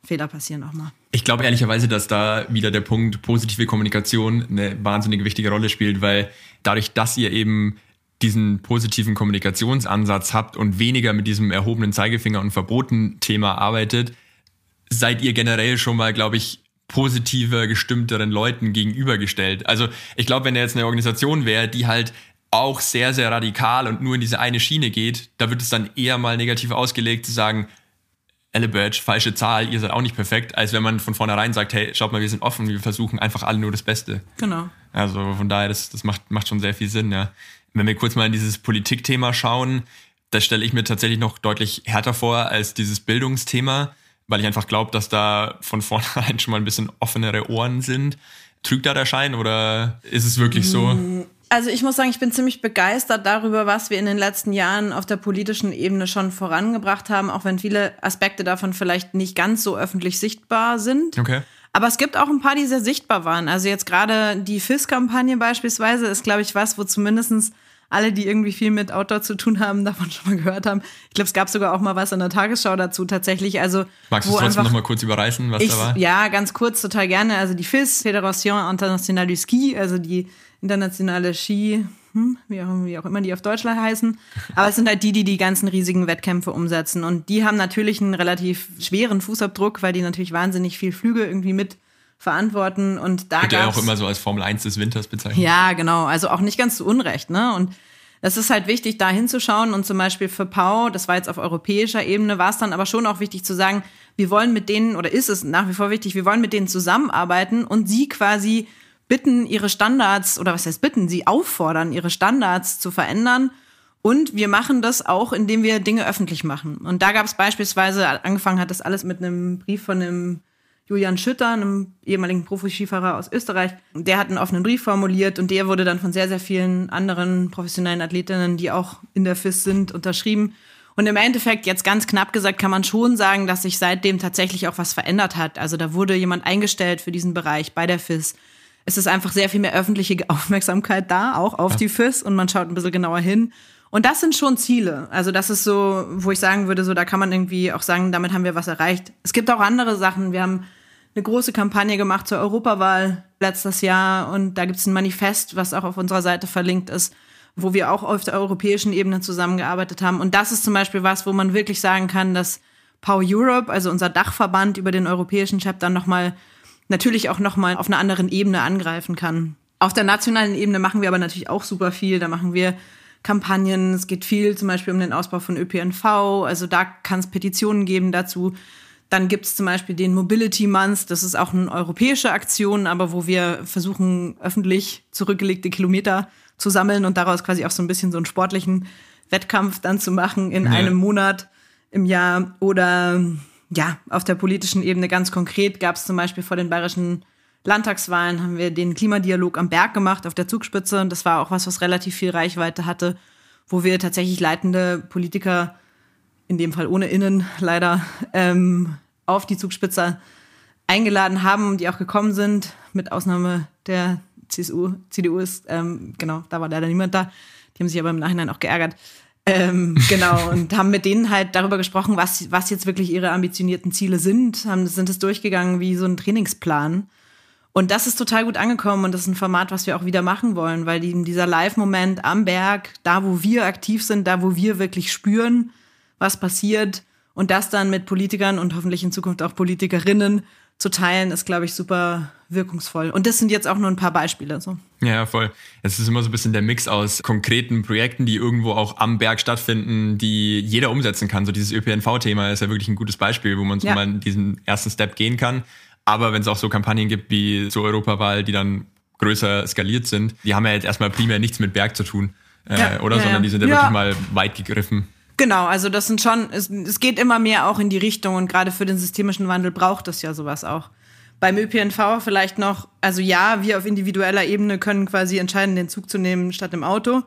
Speaker 3: Fehler passieren auch mal.
Speaker 1: Ich glaube ehrlicherweise, dass da wieder der Punkt positive Kommunikation eine wahnsinnig wichtige Rolle spielt, weil dadurch, dass ihr eben diesen positiven Kommunikationsansatz habt und weniger mit diesem erhobenen Zeigefinger und Verboten-Thema arbeitet, seid ihr generell schon mal, glaube ich, positiver gestimmteren Leuten gegenübergestellt. Also ich glaube, wenn da jetzt eine Organisation wäre, die halt auch sehr, sehr radikal und nur in diese eine Schiene geht, da wird es dann eher mal negativ ausgelegt, zu sagen, Elleberch, falsche Zahl, ihr seid auch nicht perfekt, als wenn man von vornherein sagt, hey, schaut mal, wir sind offen, wir versuchen einfach alle nur das Beste.
Speaker 3: Genau.
Speaker 1: Also von daher, das, das macht, macht schon sehr viel Sinn, ja. Wenn wir kurz mal in dieses Politikthema schauen, das stelle ich mir tatsächlich noch deutlich härter vor als dieses Bildungsthema, weil ich einfach glaube, dass da von vornherein schon mal ein bisschen offenere Ohren sind. Trügt da der Schein oder ist es wirklich so?
Speaker 3: Also ich muss sagen, ich bin ziemlich begeistert darüber, was wir in den letzten Jahren auf der politischen Ebene schon vorangebracht haben, auch wenn viele Aspekte davon vielleicht nicht ganz so öffentlich sichtbar sind.
Speaker 1: Okay.
Speaker 3: Aber es gibt auch ein paar, die sehr sichtbar waren. Also jetzt gerade die F I S-Kampagne beispielsweise ist, glaube ich, was, wo zumindest alle, die irgendwie viel mit Outdoor zu tun haben, davon schon mal gehört haben. Ich glaube, es gab sogar auch mal was in der Tagesschau dazu tatsächlich. Also,
Speaker 1: magst du es trotzdem noch mal kurz überreißen, was
Speaker 3: ich,
Speaker 1: da war?
Speaker 3: Ja, ganz kurz, total gerne. Also die F I S, Fédération Internationale du Ski, also die internationale Ski, hm, wie, auch, wie auch immer die auf Deutsch heißen. Aber es sind halt die, die die ganzen riesigen Wettkämpfe umsetzen. Und die haben natürlich einen relativ schweren Fußabdruck, weil die natürlich wahnsinnig viel Flüge irgendwie mit verantworten. Und da
Speaker 1: wird ja
Speaker 3: auch
Speaker 1: immer so als Formel eins des Winters bezeichnet.
Speaker 3: Ja, genau. Also auch nicht ganz zu Unrecht, ne? Und es ist halt wichtig, da hinzuschauen. Und zum Beispiel für P A U, das war jetzt auf europäischer Ebene, war es dann aber schon auch wichtig zu sagen, wir wollen mit denen, oder ist es nach wie vor wichtig, wir wollen mit denen zusammenarbeiten und sie quasi bitten, ihre Standards, oder was heißt bitten, sie auffordern, ihre Standards zu verändern. Und wir machen das auch, indem wir Dinge öffentlich machen. Und da gab es beispielsweise, angefangen hat das alles mit einem Brief von einem Julian Schütter, einem ehemaligen Profi-Skifahrer aus Österreich. Der hat einen offenen Brief formuliert und der wurde dann von sehr, sehr vielen anderen professionellen Athletinnen, die auch in der F I S sind, unterschrieben. Und im Endeffekt, jetzt ganz knapp gesagt, kann man schon sagen, dass sich seitdem tatsächlich auch was verändert hat. Also da wurde jemand eingestellt für diesen Bereich bei der F I S. Es ist einfach sehr viel mehr öffentliche Aufmerksamkeit da, auch auf die F I S, und man schaut ein bisschen genauer hin. Und das sind schon Ziele. Also das ist so, wo ich sagen würde, so da kann man irgendwie auch sagen, damit haben wir was erreicht. Es gibt auch andere Sachen. Wir haben eine große Kampagne gemacht zur Europawahl letztes Jahr und da gibt es ein Manifest, was auch auf unserer Seite verlinkt ist, wo wir auch auf der europäischen Ebene zusammengearbeitet haben. Und das ist zum Beispiel was, wo man wirklich sagen kann, dass P A U Europe, also unser Dachverband über den europäischen Chapter, nochmal, natürlich auch nochmal auf einer anderen Ebene angreifen kann. Auf der nationalen Ebene machen wir aber natürlich auch super viel. Da machen wir Kampagnen. Es geht viel zum Beispiel um den Ausbau von Ö P N V. Also da kann es Petitionen geben dazu. Dann gibt es zum Beispiel den Mobility Month. Das ist auch eine europäische Aktion, aber wo wir versuchen, öffentlich zurückgelegte Kilometer zu sammeln und daraus quasi auch so ein bisschen so einen sportlichen Wettkampf dann zu machen in ja. einem Monat im Jahr. Oder ja, auf der politischen Ebene ganz konkret gab es zum Beispiel vor den bayerischen Landtagswahlen haben wir den Klimadialog am Berg gemacht, auf der Zugspitze. Und das war auch was, was relativ viel Reichweite hatte, wo wir tatsächlich leitende Politiker, in dem Fall ohne Innen leider, ähm, auf die Zugspitze eingeladen haben, die auch gekommen sind, mit Ausnahme der C S U, C D U ist, ähm, genau, da war leider niemand da. Die haben sich aber im Nachhinein auch geärgert. Ähm, genau, und haben mit denen halt darüber gesprochen, was, was jetzt wirklich ihre ambitionierten Ziele sind, haben, sind es durchgegangen wie so ein Trainingsplan. Und das ist total gut angekommen und das ist ein Format, was wir auch wieder machen wollen, weil die, dieser Live-Moment am Berg, da wo wir aktiv sind, da wo wir wirklich spüren, was passiert und das dann mit Politikern und hoffentlich in Zukunft auch Politikerinnen zu teilen, ist, glaube ich, super wirkungsvoll. Und das sind jetzt auch nur ein paar Beispiele. So.
Speaker 1: Ja, voll. Es ist immer so ein bisschen der Mix aus konkreten Projekten, die irgendwo auch am Berg stattfinden, die jeder umsetzen kann. So dieses Ö P N V-Thema ist ja wirklich ein gutes Beispiel, wo man so ja. mal diesen ersten Step gehen kann. Aber wenn es auch so Kampagnen gibt wie zur Europawahl, die dann größer skaliert sind, die haben ja jetzt erstmal primär nichts mit Berg zu tun, äh,
Speaker 3: ja,
Speaker 1: oder?
Speaker 3: Ja,
Speaker 1: Sondern die sind ja,
Speaker 3: ja
Speaker 1: wirklich mal weit gegriffen.
Speaker 3: Genau, also das sind schon, es, es geht immer mehr auch in die Richtung und gerade für den systemischen Wandel braucht es ja sowas auch. Beim Ö P N V vielleicht noch, also ja, wir auf individueller Ebene können quasi entscheiden, den Zug zu nehmen statt im Auto,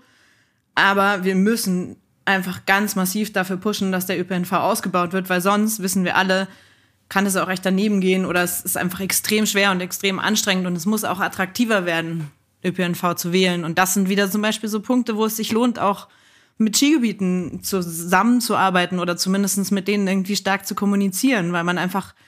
Speaker 3: aber wir müssen einfach ganz massiv dafür pushen, dass der Ö P N V ausgebaut wird, weil sonst, wissen wir alle, kann es auch echt daneben gehen oder es ist einfach extrem schwer und extrem anstrengend und es muss auch attraktiver werden, Ö P N V zu wählen. Und das sind wieder zum Beispiel so Punkte, wo es sich lohnt, auch mit Skigebieten zusammenzuarbeiten oder zumindest mit denen irgendwie stark zu kommunizieren, weil man einfach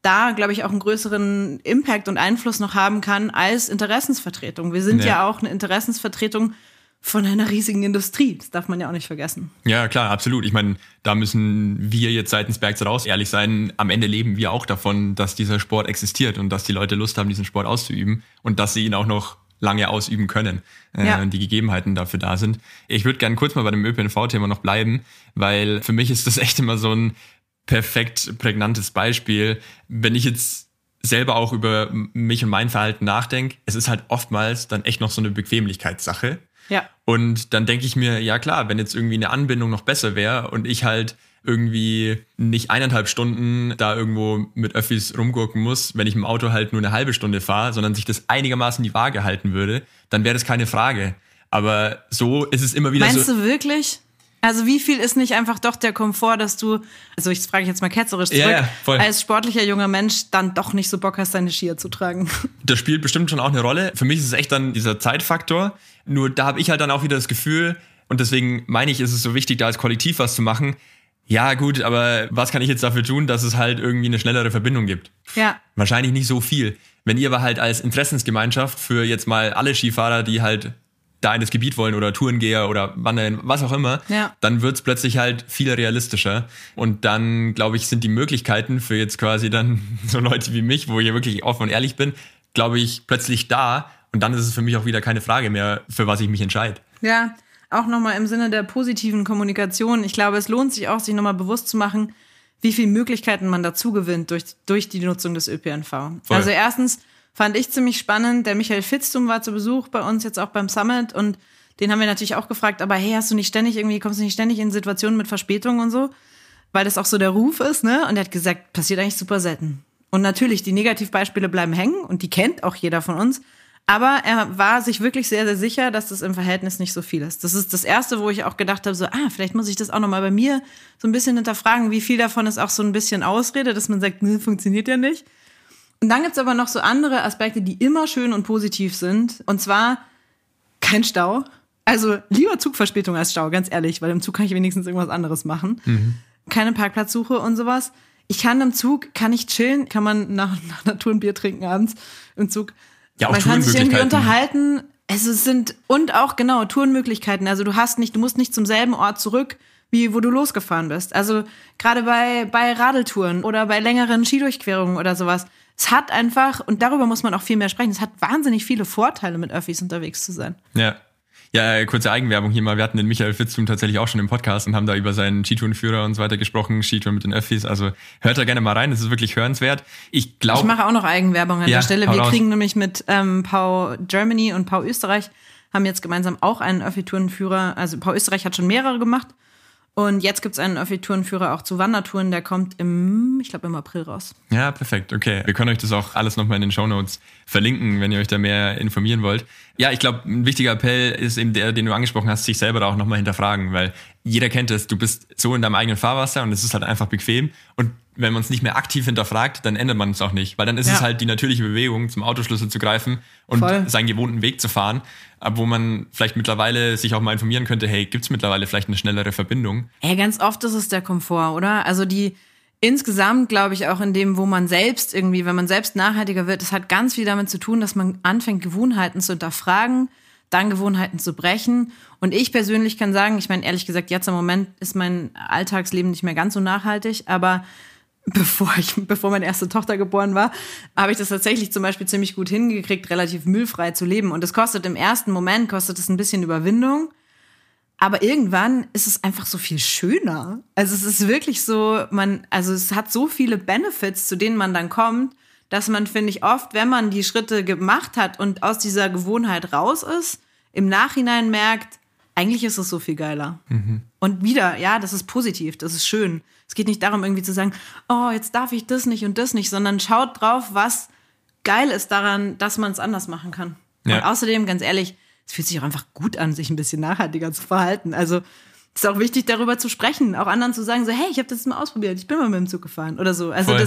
Speaker 3: da, glaube ich, auch einen größeren Impact und Einfluss noch haben kann als Interessensvertretung. Wir sind ja, ja auch eine Interessensvertretung von einer riesigen Industrie. Das darf man ja auch nicht vergessen.
Speaker 1: Ja, klar, absolut. Ich meine, da müssen wir jetzt seitens Bergzeit raus ehrlich sein. Am Ende leben wir auch davon, dass dieser Sport existiert und dass die Leute Lust haben, diesen Sport auszuüben und dass sie ihn auch noch lange ausüben können, äh, ja. die Gegebenheiten dafür da sind. Ich würde gerne kurz mal bei dem Ö P N V-Thema noch bleiben, weil für mich ist das echt immer so ein perfekt prägnantes Beispiel. Wenn ich jetzt selber auch über mich und mein Verhalten nachdenke, es ist halt oftmals dann echt noch so eine Bequemlichkeitssache.
Speaker 3: Ja.
Speaker 1: Und dann denke ich mir, ja klar, wenn jetzt irgendwie eine Anbindung noch besser wäre und ich halt irgendwie nicht eineinhalb Stunden da irgendwo mit Öffis rumgurken muss, wenn ich im Auto halt nur eine halbe Stunde fahre, sondern sich das einigermaßen die Waage halten würde, dann wäre das keine Frage. Aber so ist es immer wieder
Speaker 3: Meinst
Speaker 1: so.
Speaker 3: Meinst du wirklich? Also wie viel ist nicht einfach doch der Komfort, dass du, also ich frage jetzt mal ketzerisch zurück,
Speaker 1: ja, ja,
Speaker 3: als sportlicher junger Mensch dann doch nicht so Bock hast, deine Skier zu tragen?
Speaker 1: Das spielt bestimmt schon auch eine Rolle. Für mich ist es echt dann dieser Zeitfaktor. Nur da habe ich halt dann auch wieder das Gefühl, und deswegen meine ich, ist es so wichtig, da als Kollektiv was zu machen. Ja gut, aber was kann ich jetzt dafür tun, dass es halt irgendwie eine schnellere Verbindung gibt?
Speaker 3: Ja.
Speaker 1: Wahrscheinlich nicht so viel. Wenn ihr aber halt als Interessensgemeinschaft für jetzt mal alle Skifahrer, die halt da in das Gebiet wollen oder Tourengeher oder wandern, was auch immer,
Speaker 3: ja.
Speaker 1: dann wird's plötzlich halt viel realistischer. Und dann, glaube ich, sind die Möglichkeiten für jetzt quasi dann so Leute wie mich, wo ich wirklich offen und ehrlich bin, glaube ich, plötzlich da. Und dann ist es für mich auch wieder keine Frage mehr, für was ich mich entscheide.
Speaker 3: Ja, auch nochmal im Sinne der positiven Kommunikation. Ich glaube, es lohnt sich auch, sich nochmal bewusst zu machen, wie viele Möglichkeiten man dazu gewinnt durch, durch die Nutzung des Ö P N V.
Speaker 1: Voll.
Speaker 3: Also erstens fand ich ziemlich spannend, der Michael Fitztum war zu Besuch bei uns jetzt auch beim Summit und den haben wir natürlich auch gefragt, aber hey, hast du nicht ständig irgendwie, kommst du nicht ständig in Situationen mit Verspätung und so? Weil das auch so der Ruf ist, ne? Und er hat gesagt, passiert eigentlich super selten. Und natürlich, die Negativbeispiele bleiben hängen und die kennt auch jeder von uns. Aber er war sich wirklich sehr, sehr sicher, dass das im Verhältnis nicht so viel ist. Das ist das Erste, wo ich auch gedacht habe, so, ah, vielleicht muss ich das auch nochmal bei mir so ein bisschen hinterfragen, wie viel davon ist auch so ein bisschen Ausrede, dass man sagt, ne, funktioniert ja nicht. Und dann gibt's aber noch so andere Aspekte, die immer schön und positiv sind. Und zwar kein Stau. Also lieber Zugverspätung als Stau, ganz ehrlich, weil im Zug kann ich wenigstens irgendwas anderes machen. Mhm. Keine Parkplatzsuche und sowas. Ich kann im Zug, kann ich chillen, kann man nach, nach einer Tour ein Bier trinken abends im Zug.
Speaker 1: Ja, auch
Speaker 3: man kann sich irgendwie unterhalten. Also es sind, und auch genau, Tourenmöglichkeiten. Also du hast nicht, du musst nicht zum selben Ort zurück, wie wo du losgefahren bist. Also gerade bei, bei Radeltouren oder bei längeren Skidurchquerungen oder sowas. Es hat einfach, und darüber muss man auch viel mehr sprechen, es hat wahnsinnig viele Vorteile, mit Öffis unterwegs zu sein.
Speaker 1: Ja. Ja, kurze Eigenwerbung hier mal. Wir hatten den Michael Fitztum tatsächlich auch schon im Podcast und haben da über seinen Skitourenführer und so weiter gesprochen, Skitouren mit den Öffis. Also hört da gerne mal rein, das ist wirklich hörenswert. Ich glaube,
Speaker 3: ich mache auch noch Eigenwerbung an
Speaker 1: ja,
Speaker 3: der Stelle. Wir
Speaker 1: raus.
Speaker 3: kriegen nämlich mit ähm, Pau Germany und Pau Österreich, haben jetzt gemeinsam auch einen Öffi-Tourenführer. Also Pau Österreich hat schon mehrere gemacht. Und jetzt gibt's einen Öffi-Tourenführer auch zu Wandertouren, der kommt im, ich glaube im April raus.
Speaker 1: Ja, perfekt, okay. Wir können euch das auch alles nochmal in den Shownotes verlinken, wenn ihr euch da mehr informieren wollt. Ja, ich glaube, ein wichtiger Appell ist eben der, den du angesprochen hast, sich selber da auch nochmal hinterfragen, weil jeder kennt es, du bist so in deinem eigenen Fahrwasser und es ist halt einfach bequem und wenn man es nicht mehr aktiv hinterfragt, dann ändert man es auch nicht, weil dann ist ja. es halt die natürliche Bewegung, zum Autoschlüssel zu greifen und Voll. seinen gewohnten Weg zu fahren, wo man vielleicht mittlerweile sich auch mal informieren könnte, hey, gibt's mittlerweile vielleicht eine schnellere Verbindung?
Speaker 3: Ja, ganz oft ist es der Komfort, oder? Also die insgesamt, glaube ich, auch in dem, wo man selbst irgendwie, wenn man selbst nachhaltiger wird, das hat ganz viel damit zu tun, dass man anfängt, Gewohnheiten zu hinterfragen, dann Gewohnheiten zu brechen. Und ich persönlich kann sagen, ich meine, ehrlich gesagt, jetzt im Moment ist mein Alltagsleben nicht mehr ganz so nachhaltig, aber Bevor ich, bevor meine erste Tochter geboren war, habe ich das tatsächlich zum Beispiel ziemlich gut hingekriegt, relativ müllfrei zu leben. Und das kostet im ersten Moment, kostet es ein bisschen Überwindung. Aber irgendwann ist es einfach so viel schöner. Also es ist wirklich so, man, also es hat so viele Benefits, zu denen man dann kommt, dass man, finde ich, oft, wenn man die Schritte gemacht hat und aus dieser Gewohnheit raus ist, im Nachhinein merkt, eigentlich ist es so viel geiler. Mhm. Und wieder, ja, das ist positiv, das ist schön. Es geht nicht darum, irgendwie zu sagen, oh, jetzt darf ich das nicht und das nicht, sondern schaut drauf, was geil ist daran, dass man es anders machen kann. Ja. Und außerdem, ganz ehrlich, es fühlt sich auch einfach gut an, sich ein bisschen nachhaltiger zu verhalten. Also es ist auch wichtig, darüber zu sprechen, auch anderen zu sagen, so, hey, ich habe das mal ausprobiert, ich bin mal mit dem Zug gefahren oder so. Also
Speaker 1: Voll.
Speaker 3: das,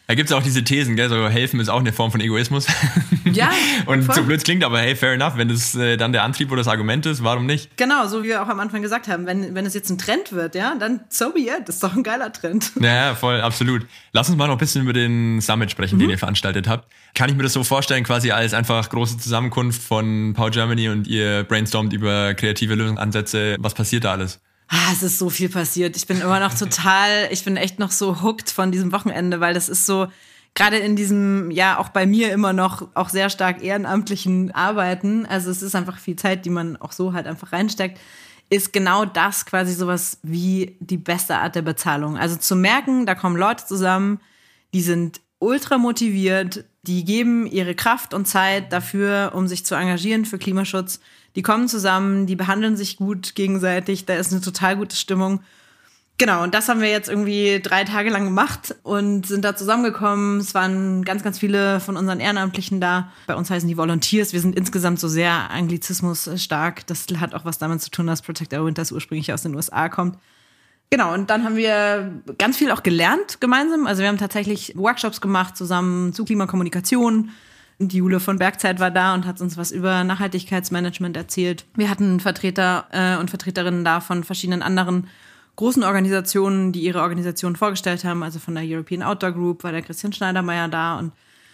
Speaker 1: Da gibt es auch diese Thesen, gell? So helfen ist auch eine Form von Egoismus.
Speaker 3: Ja,
Speaker 1: und
Speaker 3: voll.
Speaker 1: so blöd es klingt, aber hey, fair enough, wenn das äh, dann der Antrieb oder das Argument ist, warum nicht?
Speaker 3: Genau, so wie wir auch am Anfang gesagt haben, wenn, wenn es jetzt ein Trend wird, ja, dann so be it, das ist doch ein geiler Trend.
Speaker 1: Ja, ja, voll, absolut. Lass uns mal noch ein bisschen über den Summit sprechen, mhm. den ihr veranstaltet habt. Kann ich mir das so vorstellen, quasi als einfach große Zusammenkunft von Power Germany und ihr brainstormt über kreative Lösungsansätze. Was passiert da alles?
Speaker 3: Ah, es ist so viel passiert. Ich bin immer noch total, ich bin echt noch so hooked von diesem Wochenende, weil das ist so, gerade in diesem, ja, auch bei mir immer noch auch sehr stark ehrenamtlichen Arbeiten, also es ist einfach viel Zeit, die man auch so halt einfach reinsteckt, ist genau das quasi sowas wie die beste Art der Bezahlung. Also zu merken, da kommen Leute zusammen, die sind ultra motiviert, die geben ihre Kraft und Zeit dafür, um sich zu engagieren für Klimaschutz. Die kommen zusammen, die behandeln sich gut gegenseitig, da ist eine total gute Stimmung. Genau, und das haben wir jetzt irgendwie drei Tage lang gemacht und sind da zusammengekommen. Es waren ganz, ganz viele von unseren Ehrenamtlichen da. Bei uns heißen die Volunteers. Wir sind insgesamt so sehr Anglizismus stark. Das hat auch was damit zu tun, dass Protect Our Winters ursprünglich aus den U S A kommt. Genau, und dann haben wir ganz viel auch gelernt gemeinsam. Also wir haben tatsächlich Workshops gemacht zusammen zu Klimakommunikation. Die Jule von Bergzeit war da und hat uns was über Nachhaltigkeitsmanagement erzählt. Wir hatten Vertreter äh, und Vertreterinnen da von verschiedenen anderen großen Organisationen, die ihre Organisation vorgestellt haben. Also von der European Outdoor Group war der Christian Schneidermeier da und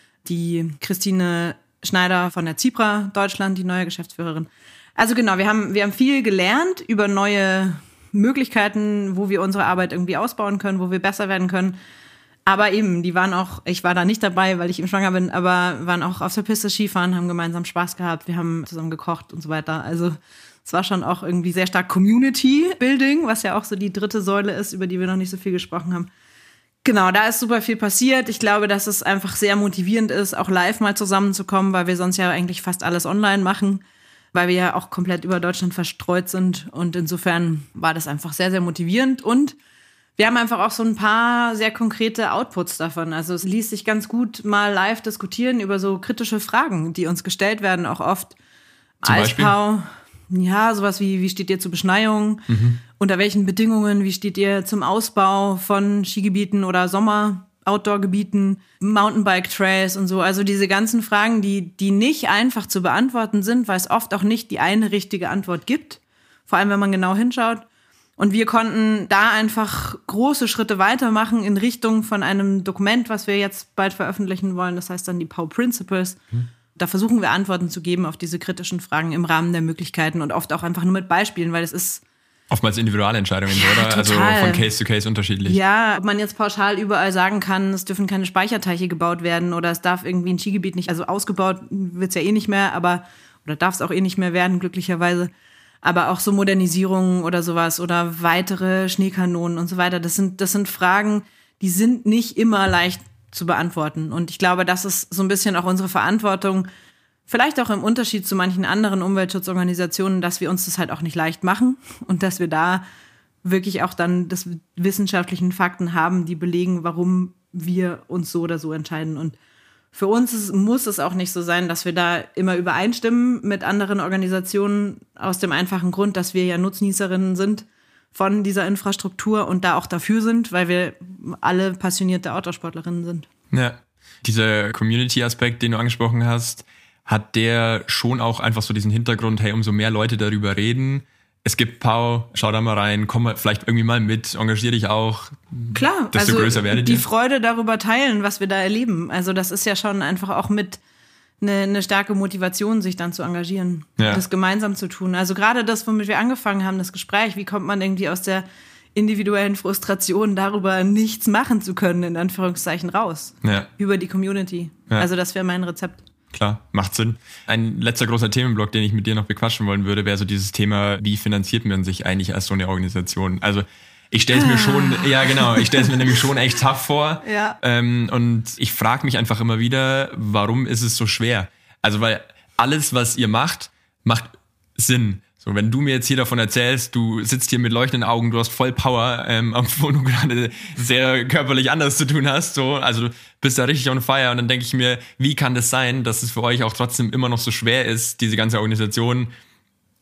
Speaker 3: die Christine Schneider von der Zipra Deutschland, die neue Geschäftsführerin. Also genau, wir haben, wir haben viel gelernt über neue Möglichkeiten, wo wir unsere Arbeit irgendwie ausbauen können, wo wir besser werden können. Aber eben, die waren auch, ich war da nicht dabei, weil ich eben schwanger bin, aber waren auch auf der Piste Skifahren, haben gemeinsam Spaß gehabt, wir haben zusammen gekocht und so weiter. Also es war schon auch irgendwie sehr stark Community-Building, was ja auch so die dritte Säule ist, über die wir noch nicht so viel gesprochen haben. Genau, da ist super viel passiert. Ich glaube, dass es einfach sehr motivierend ist, auch live mal zusammenzukommen, weil wir sonst ja eigentlich fast alles online machen, weil wir ja auch komplett über Deutschland verstreut sind. Und insofern war das einfach sehr, sehr motivierend. Und wir haben einfach auch so ein paar sehr konkrete Outputs davon. Also es ließ sich ganz gut mal live diskutieren über so kritische Fragen, die uns gestellt werden, auch oft.
Speaker 1: Zum Beispiel?
Speaker 3: Eisbau, ja, sowas wie, wie steht ihr zur Beschneiung? Mhm. Unter welchen Bedingungen? Wie steht ihr zum Ausbau von Skigebieten oder Sommer-Outdoor-Gebieten, Mountainbike-Trails und so? Also diese ganzen Fragen, die, die nicht einfach zu beantworten sind, weil es oft auch nicht die eine richtige Antwort gibt. Vor allem, wenn man genau hinschaut. Und wir konnten da einfach große Schritte weitermachen in Richtung von einem Dokument, was wir jetzt bald veröffentlichen wollen. Das heißt dann die Power Principles. Mhm. Da versuchen wir Antworten zu geben auf diese kritischen Fragen im Rahmen der Möglichkeiten und oft auch einfach nur mit Beispielen, weil es ist
Speaker 1: oftmals individuelle Entscheidungen,
Speaker 3: ja,
Speaker 1: oder?
Speaker 3: Total.
Speaker 1: Also von Case zu Case unterschiedlich.
Speaker 3: Ja, ob man jetzt pauschal überall sagen kann, es dürfen keine Speicherteiche gebaut werden oder es darf irgendwie ein Skigebiet nicht, also ausgebaut wird es ja eh nicht mehr, aber oder darf es auch eh nicht mehr werden, glücklicherweise. Aber auch so Modernisierungen oder sowas oder weitere Schneekanonen und so weiter, das sind, das sind Fragen, die sind nicht immer leicht zu beantworten. Und ich glaube, das ist so ein bisschen auch unsere Verantwortung, vielleicht auch im Unterschied zu manchen anderen Umweltschutzorganisationen, dass wir uns das halt auch nicht leicht machen und dass wir da wirklich auch dann das wissenschaftlichen Fakten haben, die belegen, warum wir uns so oder so entscheiden. Und für uns ist, muss es auch nicht so sein, dass wir da immer übereinstimmen mit anderen Organisationen, aus dem einfachen Grund, dass wir ja Nutznießerinnen sind von dieser Infrastruktur und da auch dafür sind, weil wir alle passionierte Outdoor-Sportlerinnen sind.
Speaker 1: Ja, dieser Community-Aspekt, den du angesprochen hast, hat der schon auch einfach so diesen Hintergrund, hey, umso mehr Leute darüber reden, es gibt Pau, schau da mal rein, komm vielleicht irgendwie mal mit, engagier dich auch.
Speaker 3: Klar,
Speaker 1: desto
Speaker 3: also
Speaker 1: größer werdet
Speaker 3: die
Speaker 1: ihr.
Speaker 3: Freude darüber teilen, was wir da erleben. Also das ist ja schon einfach auch mit eine, eine starke Motivation, sich dann zu engagieren,
Speaker 1: ja.
Speaker 3: Das gemeinsam zu tun. Also gerade das, womit wir angefangen haben, das Gespräch, wie kommt man irgendwie aus der individuellen Frustration darüber, nichts machen zu können, in Anführungszeichen, raus.
Speaker 1: Ja.
Speaker 3: Über die Community.
Speaker 1: Ja.
Speaker 3: Also das wäre mein Rezept.
Speaker 1: Klar, macht Sinn. Ein letzter großer Themenblock, den ich mit dir noch bequatschen wollen würde, wäre so dieses Thema, wie finanziert man sich eigentlich als so eine Organisation? Also ich stelle es mir schon, ja genau, ich stelle es mir nämlich schon echt tough vor.
Speaker 3: Ja.
Speaker 1: Ähm, und ich frage mich einfach immer wieder, warum ist es so schwer? Also weil alles, was ihr macht, macht Sinn. So, wenn du mir jetzt hier davon erzählst, du sitzt hier mit leuchtenden Augen, du hast voll Power, ähm, obwohl du gerade sehr körperlich anders zu tun hast, so, also du bist da richtig on fire und dann denke ich mir, wie kann das sein, dass es für euch auch trotzdem immer noch so schwer ist, diese ganze Organisation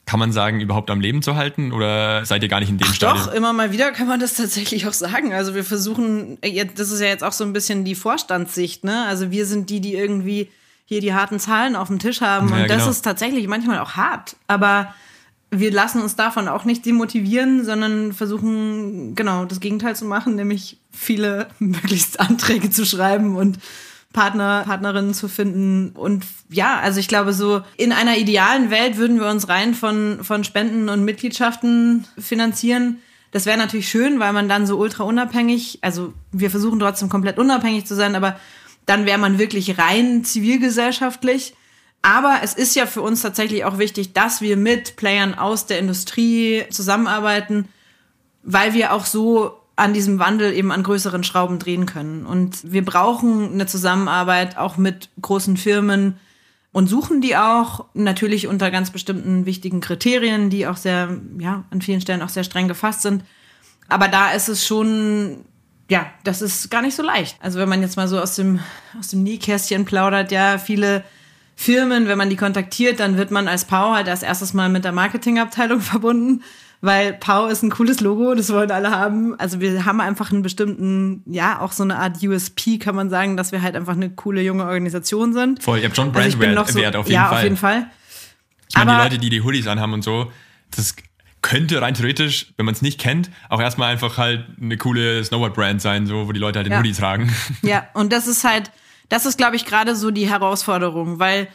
Speaker 1: kann man sagen, überhaupt am Leben zu halten oder seid ihr gar nicht in dem
Speaker 3: Ach
Speaker 1: Stadium?
Speaker 3: Doch, immer mal wieder kann man das tatsächlich auch sagen. Also wir versuchen, das ist ja jetzt auch so ein bisschen die Vorstandssicht, ne? Also wir sind die, die irgendwie hier die harten Zahlen auf dem Tisch haben und ja, genau. Das ist tatsächlich manchmal auch hart, aber wir lassen uns davon auch nicht demotivieren, sondern versuchen, genau, das Gegenteil zu machen, nämlich viele möglichst Anträge zu schreiben und Partner, Partnerinnen zu finden. Und ja, also ich glaube, so in einer idealen Welt würden wir uns rein von, von Spenden und Mitgliedschaften finanzieren. Das wäre natürlich schön, weil man dann so ultra unabhängig, also wir versuchen trotzdem komplett unabhängig zu sein, aber dann wäre man wirklich rein zivilgesellschaftlich. Aber es ist ja für uns tatsächlich auch wichtig, dass wir mit Playern aus der Industrie zusammenarbeiten, weil wir auch so an diesem Wandel eben an größeren Schrauben drehen können. Und wir brauchen eine Zusammenarbeit auch mit großen Firmen und suchen die auch natürlich unter ganz bestimmten wichtigen Kriterien, die auch sehr, ja, an vielen Stellen auch sehr streng gefasst sind. Aber da ist es schon, ja, das ist gar nicht so leicht. Also wenn man jetzt mal so aus dem, aus dem Nähkästchen plaudert, ja, viele Firmen, wenn man die kontaktiert, dann wird man als P A U halt als erstes mal mit der Marketingabteilung verbunden, weil P A U ist ein cooles Logo, das wollen alle haben. Also wir haben einfach einen bestimmten, ja, auch so eine Art U S P, kann man sagen, dass wir halt einfach eine coole junge Organisation sind.
Speaker 1: Voll, ihr habt schon Brandwert
Speaker 3: also so,
Speaker 1: auf jeden
Speaker 3: ja,
Speaker 1: Fall.
Speaker 3: Ja, auf jeden Fall.
Speaker 1: Ich meine, die Leute, die die Hoodies anhaben und so, das könnte rein theoretisch, wenn man es nicht kennt, auch erstmal einfach halt eine coole Snowboard-Brand sein, so, wo die Leute halt den
Speaker 3: ja.
Speaker 1: Hoodie tragen.
Speaker 3: Ja, und das ist halt, das ist, glaube ich, gerade so die Herausforderung, weil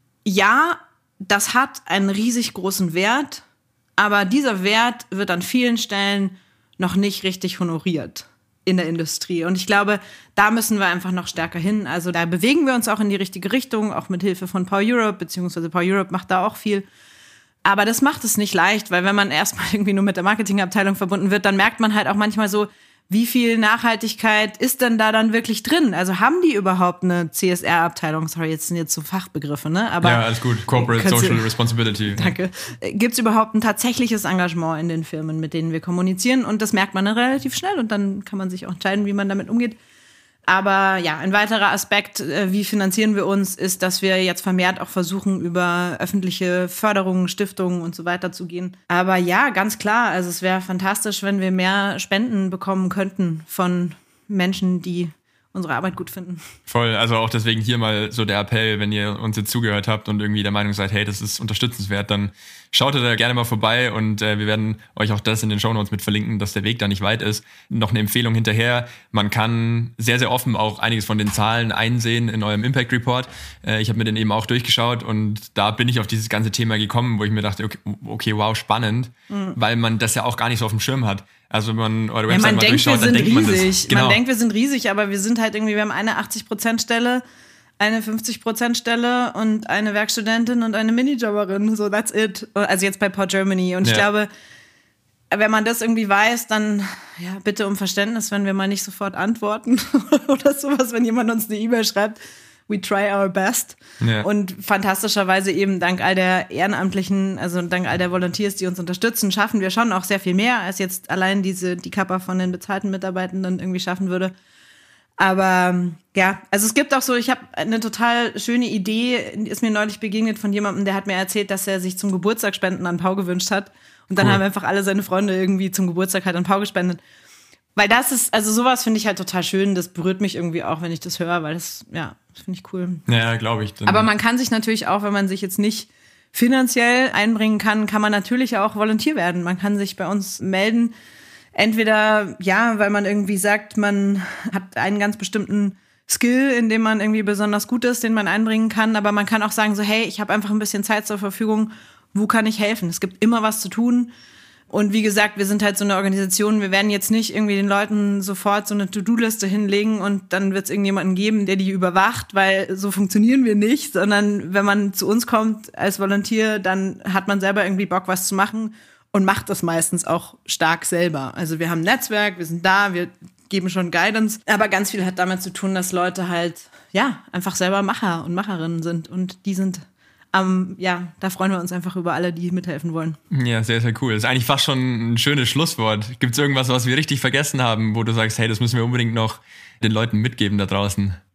Speaker 3: ja, das hat einen riesig großen Wert, aber dieser Wert wird an vielen Stellen noch nicht richtig honoriert in der Industrie. Und ich glaube, da müssen wir einfach noch stärker hin. Also da bewegen wir uns auch in die richtige Richtung, auch mit Hilfe von P A U Europe, beziehungsweise P A U Europe macht da auch viel. Aber das macht es nicht leicht, weil wenn man erstmal irgendwie nur mit der Marketingabteilung verbunden wird, dann merkt man halt auch manchmal so, wie viel Nachhaltigkeit ist denn da dann wirklich drin? Also haben die überhaupt eine C S R-Abteilung? Sorry, jetzt sind jetzt so Fachbegriffe, ne? Aber
Speaker 1: ja, alles gut. Corporate Social Responsibility.
Speaker 3: Danke. Gibt es überhaupt ein tatsächliches Engagement in den Firmen, mit denen wir kommunizieren? Und das merkt man dann relativ schnell und dann kann man sich auch entscheiden, wie man damit umgeht. Aber ja, ein weiterer Aspekt, wie finanzieren wir uns, ist, dass wir jetzt vermehrt auch versuchen, über öffentliche Förderungen, Stiftungen und so weiter zu gehen. Aber ja, ganz klar, also es wäre fantastisch, wenn wir mehr Spenden bekommen könnten von Menschen, die unsere Arbeit gut finden.
Speaker 1: Voll, also auch deswegen hier mal so der Appell, wenn ihr uns jetzt zugehört habt und irgendwie der Meinung seid, hey, das ist unterstützenswert, dann schaut da gerne mal vorbei und äh, wir werden euch auch das in den Shownotes mit verlinken, dass der Weg da nicht weit ist. Noch eine Empfehlung hinterher, man kann sehr, sehr offen auch einiges von den Zahlen einsehen in eurem Impact Report. Äh, ich habe mir den eben auch durchgeschaut und da bin ich auf dieses ganze Thema gekommen, wo ich mir dachte, okay, okay wow, spannend, mhm. weil man das ja auch gar nicht so auf dem Schirm hat. Also wenn man eure Website
Speaker 3: ja, man
Speaker 1: mal
Speaker 3: denkt,
Speaker 1: durchschaut,
Speaker 3: wir
Speaker 1: dann
Speaker 3: sind
Speaker 1: denkt man
Speaker 3: riesig.
Speaker 1: das. Genau.
Speaker 3: Man denkt, wir sind riesig, aber wir sind halt irgendwie, wir haben eine achtzig-Prozent-Stelle, eine fünfzig-Prozent-Stelle und eine Werkstudentin und eine Minijobberin. So, that's it. Also jetzt bei P A U Germany. Und ich
Speaker 1: ja.
Speaker 3: glaube, wenn man das irgendwie weiß, dann ja, bitte um Verständnis, wenn wir mal nicht sofort antworten oder sowas, wenn jemand uns eine E-Mail schreibt. We try our best. Ja. Und fantastischerweise eben dank all der Ehrenamtlichen, also dank all der Volunteers, die uns unterstützen, schaffen wir schon auch sehr viel mehr, als jetzt allein diese die Kappa von den bezahlten Mitarbeitenden irgendwie schaffen würde. Aber ja, also es gibt auch so, ich habe eine total schöne Idee, ist mir neulich begegnet von jemandem, der hat mir erzählt, dass er sich zum Geburtstag Spenden an P A U gewünscht hat. Und dann cool. haben einfach alle seine Freunde irgendwie zum Geburtstag halt an P A U gespendet. Weil das ist, also sowas finde ich halt total schön, das berührt mich irgendwie auch, wenn ich das höre, weil das, ja, das finde ich cool.
Speaker 1: Ja, glaube ich. Dann.
Speaker 3: Aber man kann sich natürlich auch, wenn man sich jetzt nicht finanziell einbringen kann, kann man natürlich auch Volontier werden. Man kann sich bei uns melden, entweder, ja, weil man irgendwie sagt, man hat einen ganz bestimmten Skill, in dem man irgendwie besonders gut ist, den man einbringen kann, aber man kann auch sagen so, hey, ich habe einfach ein bisschen Zeit zur Verfügung, wo kann ich helfen? Es gibt immer was zu tun. Und wie gesagt, wir sind halt so eine Organisation, wir werden jetzt nicht irgendwie den Leuten sofort so eine To-Do-Liste hinlegen und dann wird es irgendjemanden geben, der die überwacht, weil so funktionieren wir nicht, sondern wenn man zu uns kommt als Volunteer, dann hat man selber irgendwie Bock, was zu machen und macht das meistens auch stark selber. Also wir haben ein Netzwerk, wir sind da, wir geben schon Guidance, aber ganz viel hat damit zu tun, dass Leute halt, ja, einfach selber Macher und Macherinnen sind und die sind Um, ja, da freuen wir uns einfach über alle, die mithelfen wollen.
Speaker 1: Ja, sehr, sehr cool. Das ist eigentlich fast schon ein schönes Schlusswort. Gibt es irgendwas, was wir richtig vergessen haben, wo du sagst, hey, das müssen wir unbedingt noch den Leuten mitgeben da draußen?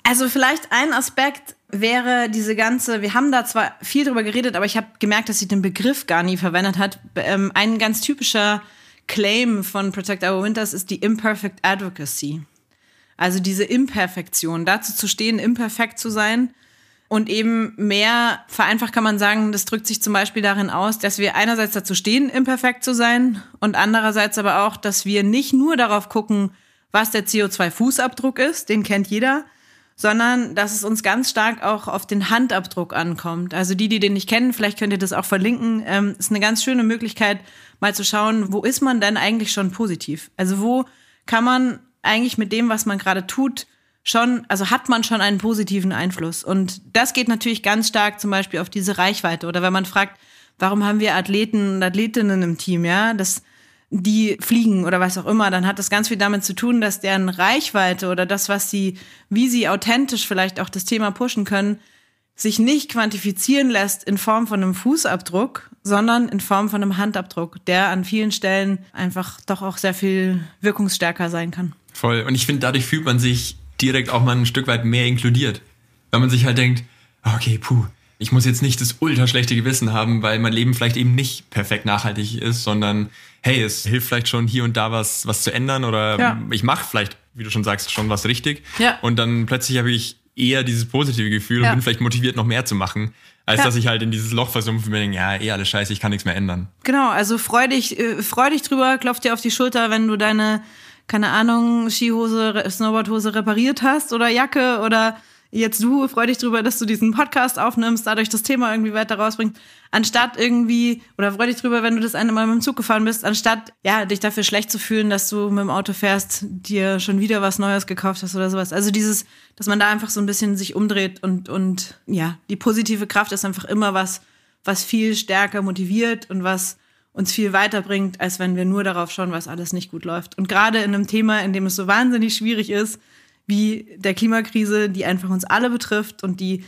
Speaker 3: Also vielleicht ein Aspekt wäre diese ganze, wir haben da zwar viel drüber geredet, aber ich habe gemerkt, dass sie den Begriff gar nie verwendet hat. Ähm, ein ganz typischer Claim von Protect Our Winters ist die Imperfect Advocacy. Also diese Imperfektion, dazu zu stehen, imperfekt zu sein. Und eben mehr, vereinfacht kann man sagen, das drückt sich zum Beispiel darin aus, dass wir einerseits dazu stehen, imperfekt zu sein und andererseits aber auch, dass wir nicht nur darauf gucken, was der C O zwei Fußabdruck ist, den kennt jeder, sondern dass es uns ganz stark auch auf den Handabdruck ankommt. Also die, die den nicht kennen, vielleicht könnt ihr das auch verlinken, ähm, ist eine ganz schöne Möglichkeit, mal zu schauen, wo ist man denn eigentlich schon positiv? Also wo kann man eigentlich mit dem, was man gerade tut, schon, also hat man schon einen positiven Einfluss. Und das geht natürlich ganz stark zum Beispiel auf diese Reichweite. Oder wenn man fragt, warum haben wir Athleten und Athletinnen im Team, ja, das, die fliegen oder was auch immer, dann hat das ganz viel damit zu tun, dass deren Reichweite oder das, was sie, wie sie authentisch vielleicht auch das Thema pushen können, sich nicht quantifizieren lässt in Form von einem Fußabdruck, sondern in Form von einem Handabdruck, der an vielen Stellen einfach doch auch sehr viel wirkungsstärker sein kann.
Speaker 1: Voll. Und ich finde, dadurch fühlt man sich direkt auch mal ein Stück weit mehr inkludiert. Weil man sich halt denkt, okay, puh, ich muss jetzt nicht das ultra schlechte Gewissen haben, weil mein Leben vielleicht eben nicht perfekt nachhaltig ist, sondern hey, es hilft vielleicht schon hier und da was, was zu ändern oder ja. ich mache vielleicht, wie du schon sagst, schon was richtig. Ja. Und dann plötzlich habe ich eher dieses positive Gefühl ja. und bin vielleicht motiviert, noch mehr zu machen, als ja. dass ich halt in dieses Loch versumpfe und mir denke, ja, eh alles scheiße, ich kann nichts mehr ändern. Genau,
Speaker 3: also freu dich, äh, freu dich drüber, klopf dir auf die Schulter, wenn du deine keine Ahnung, Skihose, Snowboardhose repariert hast oder Jacke oder jetzt du, freu dich drüber, dass du diesen Podcast aufnimmst, dadurch das Thema irgendwie weiter rausbringst, anstatt irgendwie, oder freu dich drüber, wenn du das eine Mal mit dem Zug gefahren bist, anstatt, ja, dich dafür schlecht zu fühlen, dass du mit dem Auto fährst, dir schon wieder was Neues gekauft hast oder sowas. Also dieses, dass man da einfach so ein bisschen sich umdreht und, und, ja, die positive Kraft ist einfach immer was, was viel stärker motiviert und was uns viel weiterbringt, als wenn wir nur darauf schauen, was alles nicht gut läuft. Und gerade in einem Thema, in dem es so wahnsinnig schwierig ist, wie der Klimakrise, die einfach uns alle betrifft und die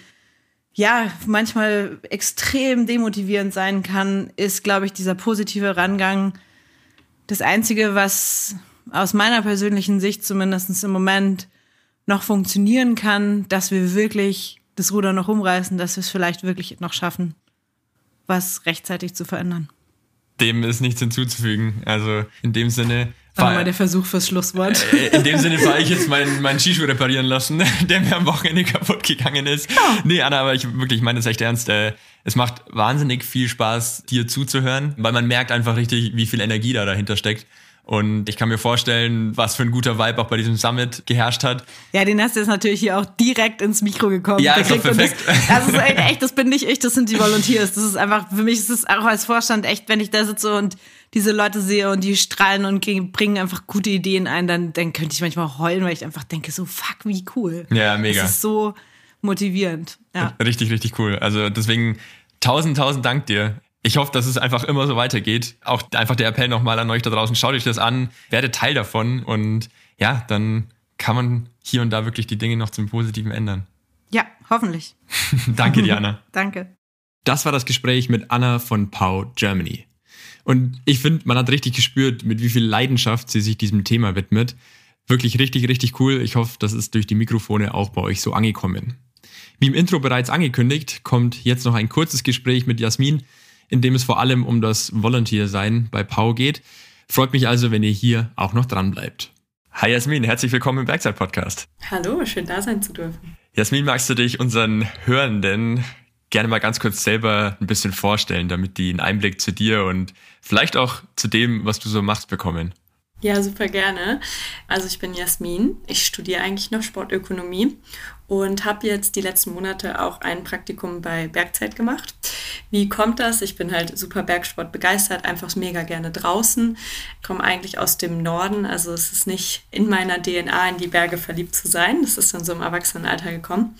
Speaker 3: ja manchmal extrem demotivierend sein kann, ist, glaube ich, dieser positive Rangang das Einzige, was aus meiner persönlichen Sicht zumindest im Moment noch funktionieren kann, dass wir wirklich das Ruder noch umreißen, dass wir es vielleicht wirklich noch schaffen, was rechtzeitig zu verändern.
Speaker 1: Dem ist nichts hinzuzufügen. Also in dem Sinne...
Speaker 3: War mal der Versuch fürs Schlusswort.
Speaker 1: In dem Sinne fahre ich jetzt meinen, meinen Skischuh reparieren lassen, der mir am Wochenende kaputt gegangen ist. Oh. Nee, Anna, aber ich wirklich, ich meine das echt ernst. Es macht wahnsinnig viel Spaß, dir zuzuhören, weil man merkt einfach richtig, wie viel Energie da dahinter steckt. Und ich kann mir vorstellen, was für ein guter Vibe auch bei diesem Summit geherrscht hat.
Speaker 3: Ja, den hast du jetzt natürlich hier auch direkt ins Mikro gekommen.
Speaker 1: Ja, ist doch perfekt.
Speaker 3: Das, das ist echt, das bin nicht ich, das sind die Volunteers. Das ist einfach, für mich ist es auch als Vorstand echt, wenn ich da sitze und diese Leute sehe und die strahlen und bringen einfach gute Ideen ein, dann, dann könnte ich manchmal heulen, weil ich einfach denke, so fuck, wie cool.
Speaker 1: Ja, mega.
Speaker 3: Das ist so motivierend. Ja.
Speaker 1: Richtig, richtig cool. Also deswegen tausend, tausend Dank dir. Ich hoffe, dass es einfach immer so weitergeht. Auch einfach der Appell nochmal an euch da draußen. Schaut euch das an, werdet Teil davon und ja, dann kann man hier und da wirklich die Dinge noch zum Positiven ändern.
Speaker 3: Ja, hoffentlich.
Speaker 1: Danke dir, Anna.
Speaker 3: Danke.
Speaker 1: Das war das Gespräch mit Anna von P O W Germany. Und ich finde, man hat richtig gespürt, mit wie viel Leidenschaft sie sich diesem Thema widmet. Wirklich richtig, richtig cool. Ich hoffe, das ist durch die Mikrofone auch bei euch so angekommen. Wie im Intro bereits angekündigt, kommt jetzt noch ein kurzes Gespräch mit Jasmin, in dem es vor allem um das Volunteer-Sein bei P O W geht. Freut mich also, wenn ihr hier auch noch dran bleibt. Hi Jasmin, herzlich willkommen im Bergzeit-Podcast.
Speaker 4: Hallo, schön da sein zu dürfen.
Speaker 1: Jasmin, magst du dich unseren Hörenden gerne mal ganz kurz selber ein bisschen vorstellen, damit die einen Einblick zu dir und vielleicht auch zu dem, was du so machst, bekommen?
Speaker 4: Ja, super gerne. Also ich bin Jasmin, ich studiere eigentlich noch Sportökonomie und habe jetzt die letzten Monate auch ein Praktikum bei Bergzeit gemacht. Wie kommt das? Ich bin halt super Bergsport begeistert, einfach mega gerne draußen, komme eigentlich aus dem Norden, also es ist nicht in meiner D N A in die Berge verliebt zu sein, das ist dann so im Erwachsenenalter gekommen.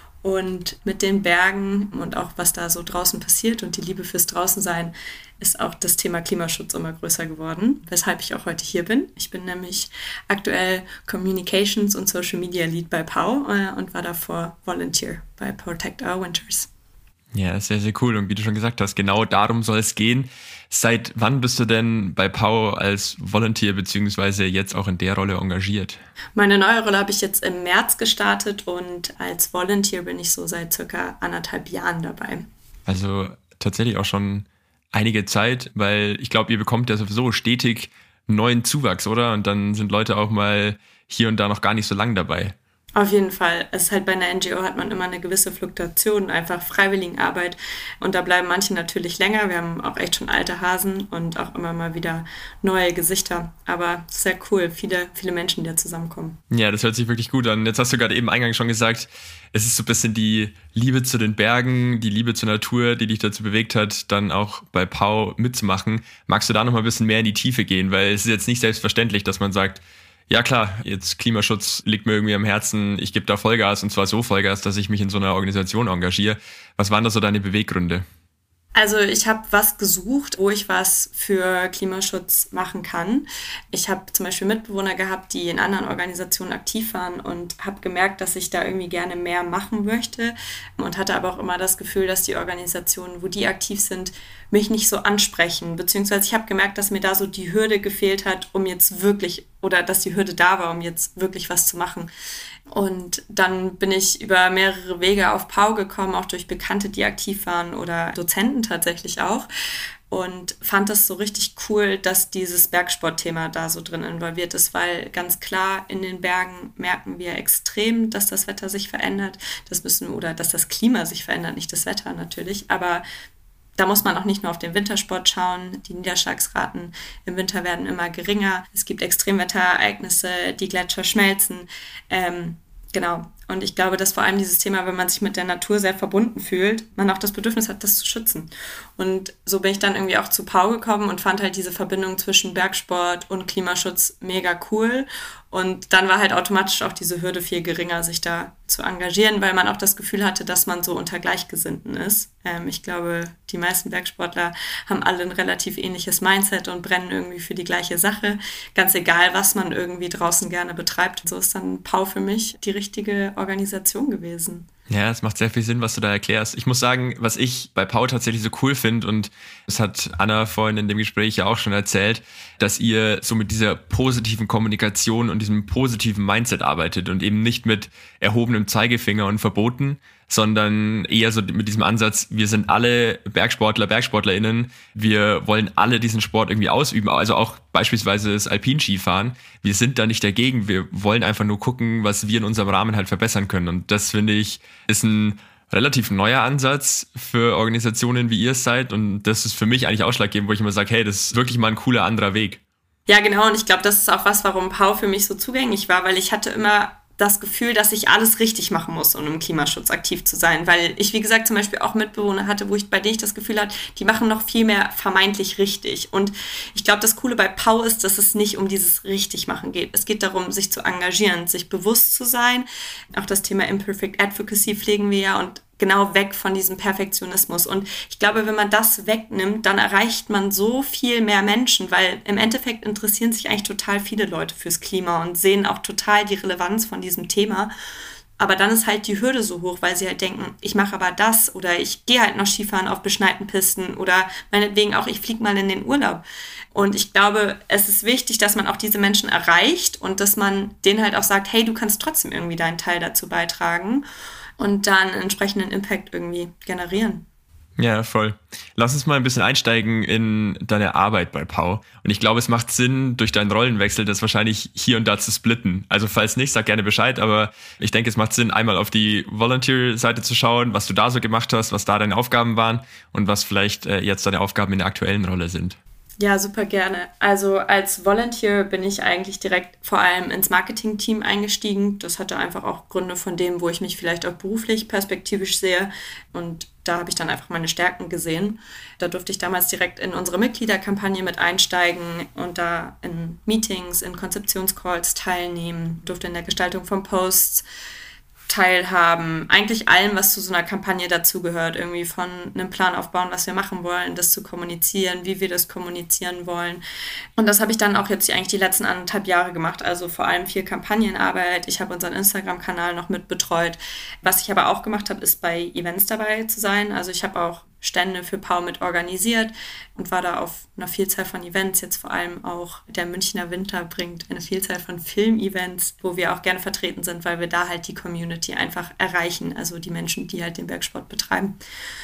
Speaker 4: Und mit den Bergen und auch was da so draußen passiert und die Liebe fürs Draußensein ist auch das Thema Klimaschutz immer größer geworden, weshalb ich auch heute hier bin. Ich bin nämlich aktuell Communications und Social Media Lead bei P O W und war davor Volunteer bei Protect Our Winters.
Speaker 1: Ja, sehr, sehr cool. Und wie du schon gesagt hast, genau darum soll es gehen. Seit wann bist du denn bei P A U als Volunteer beziehungsweise jetzt auch in der Rolle engagiert?
Speaker 4: Meine neue Rolle habe ich jetzt im März gestartet und als Volunteer bin ich so seit circa anderthalb Jahren dabei.
Speaker 1: Also tatsächlich auch schon einige Zeit, weil ich glaube, ihr bekommt ja sowieso stetig neuen Zuwachs, oder? Und dann sind Leute auch mal hier und da noch gar nicht so lang dabei.
Speaker 4: Auf jeden Fall. Es ist halt bei einer N G O hat man immer eine gewisse Fluktuation, einfach Freiwilligenarbeit. Und da bleiben manche natürlich länger. Wir haben auch echt schon alte Hasen und auch immer mal wieder neue Gesichter. Aber sehr cool. Viele, viele Menschen, die da zusammenkommen.
Speaker 1: Ja, das hört sich wirklich gut an. Jetzt hast du gerade eben eingangs schon gesagt, es ist so ein bisschen die Liebe zu den Bergen, die Liebe zur Natur, die dich dazu bewegt hat, dann auch bei P A U mitzumachen. Magst du da noch mal ein bisschen mehr in die Tiefe gehen? Weil es ist jetzt nicht selbstverständlich, dass man sagt, ja klar, jetzt Klimaschutz liegt mir irgendwie am Herzen, ich gebe da Vollgas und zwar so Vollgas, dass ich mich in so einer Organisation engagiere. Was waren da so deine Beweggründe?
Speaker 4: Also ich habe was gesucht, wo ich was für Klimaschutz machen kann. Ich habe zum Beispiel Mitbewohner gehabt, die in anderen Organisationen aktiv waren und habe gemerkt, dass ich da irgendwie gerne mehr machen möchte und hatte aber auch immer das Gefühl, dass die Organisationen, wo die aktiv sind, mich nicht so ansprechen. Beziehungsweise ich habe gemerkt, dass mir da so die Hürde gefehlt hat, um jetzt wirklich, oder dass die Hürde da war, um jetzt wirklich was zu machen. Und dann bin ich über mehrere Wege auf P A U gekommen, auch durch Bekannte, die aktiv waren oder Dozenten tatsächlich auch. Und fand das so richtig cool, dass dieses Bergsportthema da so drin involviert ist, weil ganz klar in den Bergen merken wir extrem, dass das Wetter sich verändert. Das müssen, oder dass das Klima sich verändert, nicht das Wetter natürlich, aber da muss man auch nicht nur auf den Wintersport schauen. Die Niederschlagsraten im Winter werden immer geringer. Es gibt Extremwetterereignisse, die Gletscher schmelzen. Ähm, genau. Und ich glaube, dass vor allem dieses Thema, wenn man sich mit der Natur sehr verbunden fühlt, man auch das Bedürfnis hat, das zu schützen. Und so bin ich dann irgendwie auch zu P A U gekommen und fand halt diese Verbindung zwischen Bergsport und Klimaschutz mega cool. Und dann war halt automatisch auch diese Hürde viel geringer, sich da zu engagieren, weil man auch das Gefühl hatte, dass man so unter Gleichgesinnten ist. Ähm, ich glaube, die meisten Bergsportler haben alle ein relativ ähnliches Mindset und brennen irgendwie für die gleiche Sache. Ganz egal, was man irgendwie draußen gerne betreibt. So ist dann P A U für mich die richtige Organisation gewesen.
Speaker 1: Ja, es macht sehr viel Sinn, was du da erklärst. Ich muss sagen, was ich bei P A U tatsächlich so cool finde, und das hat Anna vorhin in dem Gespräch ja auch schon erzählt, dass ihr so mit dieser positiven Kommunikation und diesem positiven Mindset arbeitet und eben nicht mit erhobenem Zeigefinger und Verboten, sondern eher so mit diesem Ansatz, wir sind alle Bergsportler, BergsportlerInnen, wir wollen alle diesen Sport irgendwie ausüben, also auch beispielsweise das Alpinskifahren. Wir sind da nicht dagegen, wir wollen einfach nur gucken, was wir in unserem Rahmen halt verbessern können. Und das, finde ich, ist ein relativ neuer Ansatz für Organisationen, wie ihr es seid. Und das ist für mich eigentlich ausschlaggebend, wo ich immer sage, hey, das ist wirklich mal ein cooler anderer Weg.
Speaker 4: Ja, genau. Und ich glaube, das ist auch was, warum P A U für mich so zugänglich war, weil ich hatte immer das Gefühl, dass ich alles richtig machen muss, um im Klimaschutz aktiv zu sein. Weil ich, wie gesagt, zum Beispiel auch Mitbewohner hatte, wo ich, bei denen ich das Gefühl hatte, die machen noch viel mehr vermeintlich richtig. Und ich glaube, das Coole bei P A U ist, dass es nicht um dieses Richtigmachen geht. Es geht darum, sich zu engagieren, sich bewusst zu sein. Auch das Thema Imperfect Advocacy pflegen wir ja und genau weg von diesem Perfektionismus. Und ich glaube, wenn man das wegnimmt, dann erreicht man so viel mehr Menschen, weil im Endeffekt interessieren sich eigentlich total viele Leute fürs Klima und sehen auch total die Relevanz von diesem Thema. Aber dann ist halt die Hürde so hoch, weil sie halt denken, ich mache aber das oder ich gehe halt noch Skifahren auf beschneiten Pisten oder meinetwegen auch, ich fliege mal in den Urlaub. Und ich glaube, es ist wichtig, dass man auch diese Menschen erreicht und dass man denen halt auch sagt, hey, du kannst trotzdem irgendwie deinen Teil dazu beitragen und dann einen entsprechenden Impact irgendwie generieren.
Speaker 1: Ja, voll. Lass uns mal ein bisschen einsteigen in deine Arbeit bei P A U. Und ich glaube, es macht Sinn, durch deinen Rollenwechsel das wahrscheinlich hier und da zu splitten. Also falls nicht, sag gerne Bescheid, aber ich denke, es macht Sinn, einmal auf die Volunteer-Seite zu schauen, was du da so gemacht hast, was da deine Aufgaben waren und was vielleicht äh, jetzt deine Aufgaben in der aktuellen Rolle sind.
Speaker 4: Ja, super gerne. Also als Volunteer bin ich eigentlich direkt vor allem ins Marketing-Team eingestiegen. Das hatte einfach auch Gründe von dem, wo ich mich vielleicht auch beruflich perspektivisch sehe. Und da habe ich dann einfach meine Stärken gesehen. Da durfte ich damals direkt in unsere Mitgliederkampagne mit einsteigen und da in Meetings, in Konzeptionscalls teilnehmen, durfte in der Gestaltung von Posts teilhaben, eigentlich allem, was zu so einer Kampagne dazugehört, irgendwie von einem Plan aufbauen, was wir machen wollen, das zu kommunizieren, wie wir das kommunizieren wollen. Und das habe ich dann auch jetzt eigentlich die letzten anderthalb Jahre gemacht, also vor allem viel Kampagnenarbeit. Ich habe unseren Instagram-Kanal noch mit betreut. Was ich aber auch gemacht habe, ist bei Events dabei zu sein. Also ich habe auch Stände für P A U mit organisiert und war da auf einer Vielzahl von Events. Jetzt vor allem auch der Münchner Winter bringt eine Vielzahl von Film-Events, wo wir auch gerne vertreten sind, weil wir da halt die Community einfach erreichen, also die Menschen, die halt den Bergsport betreiben.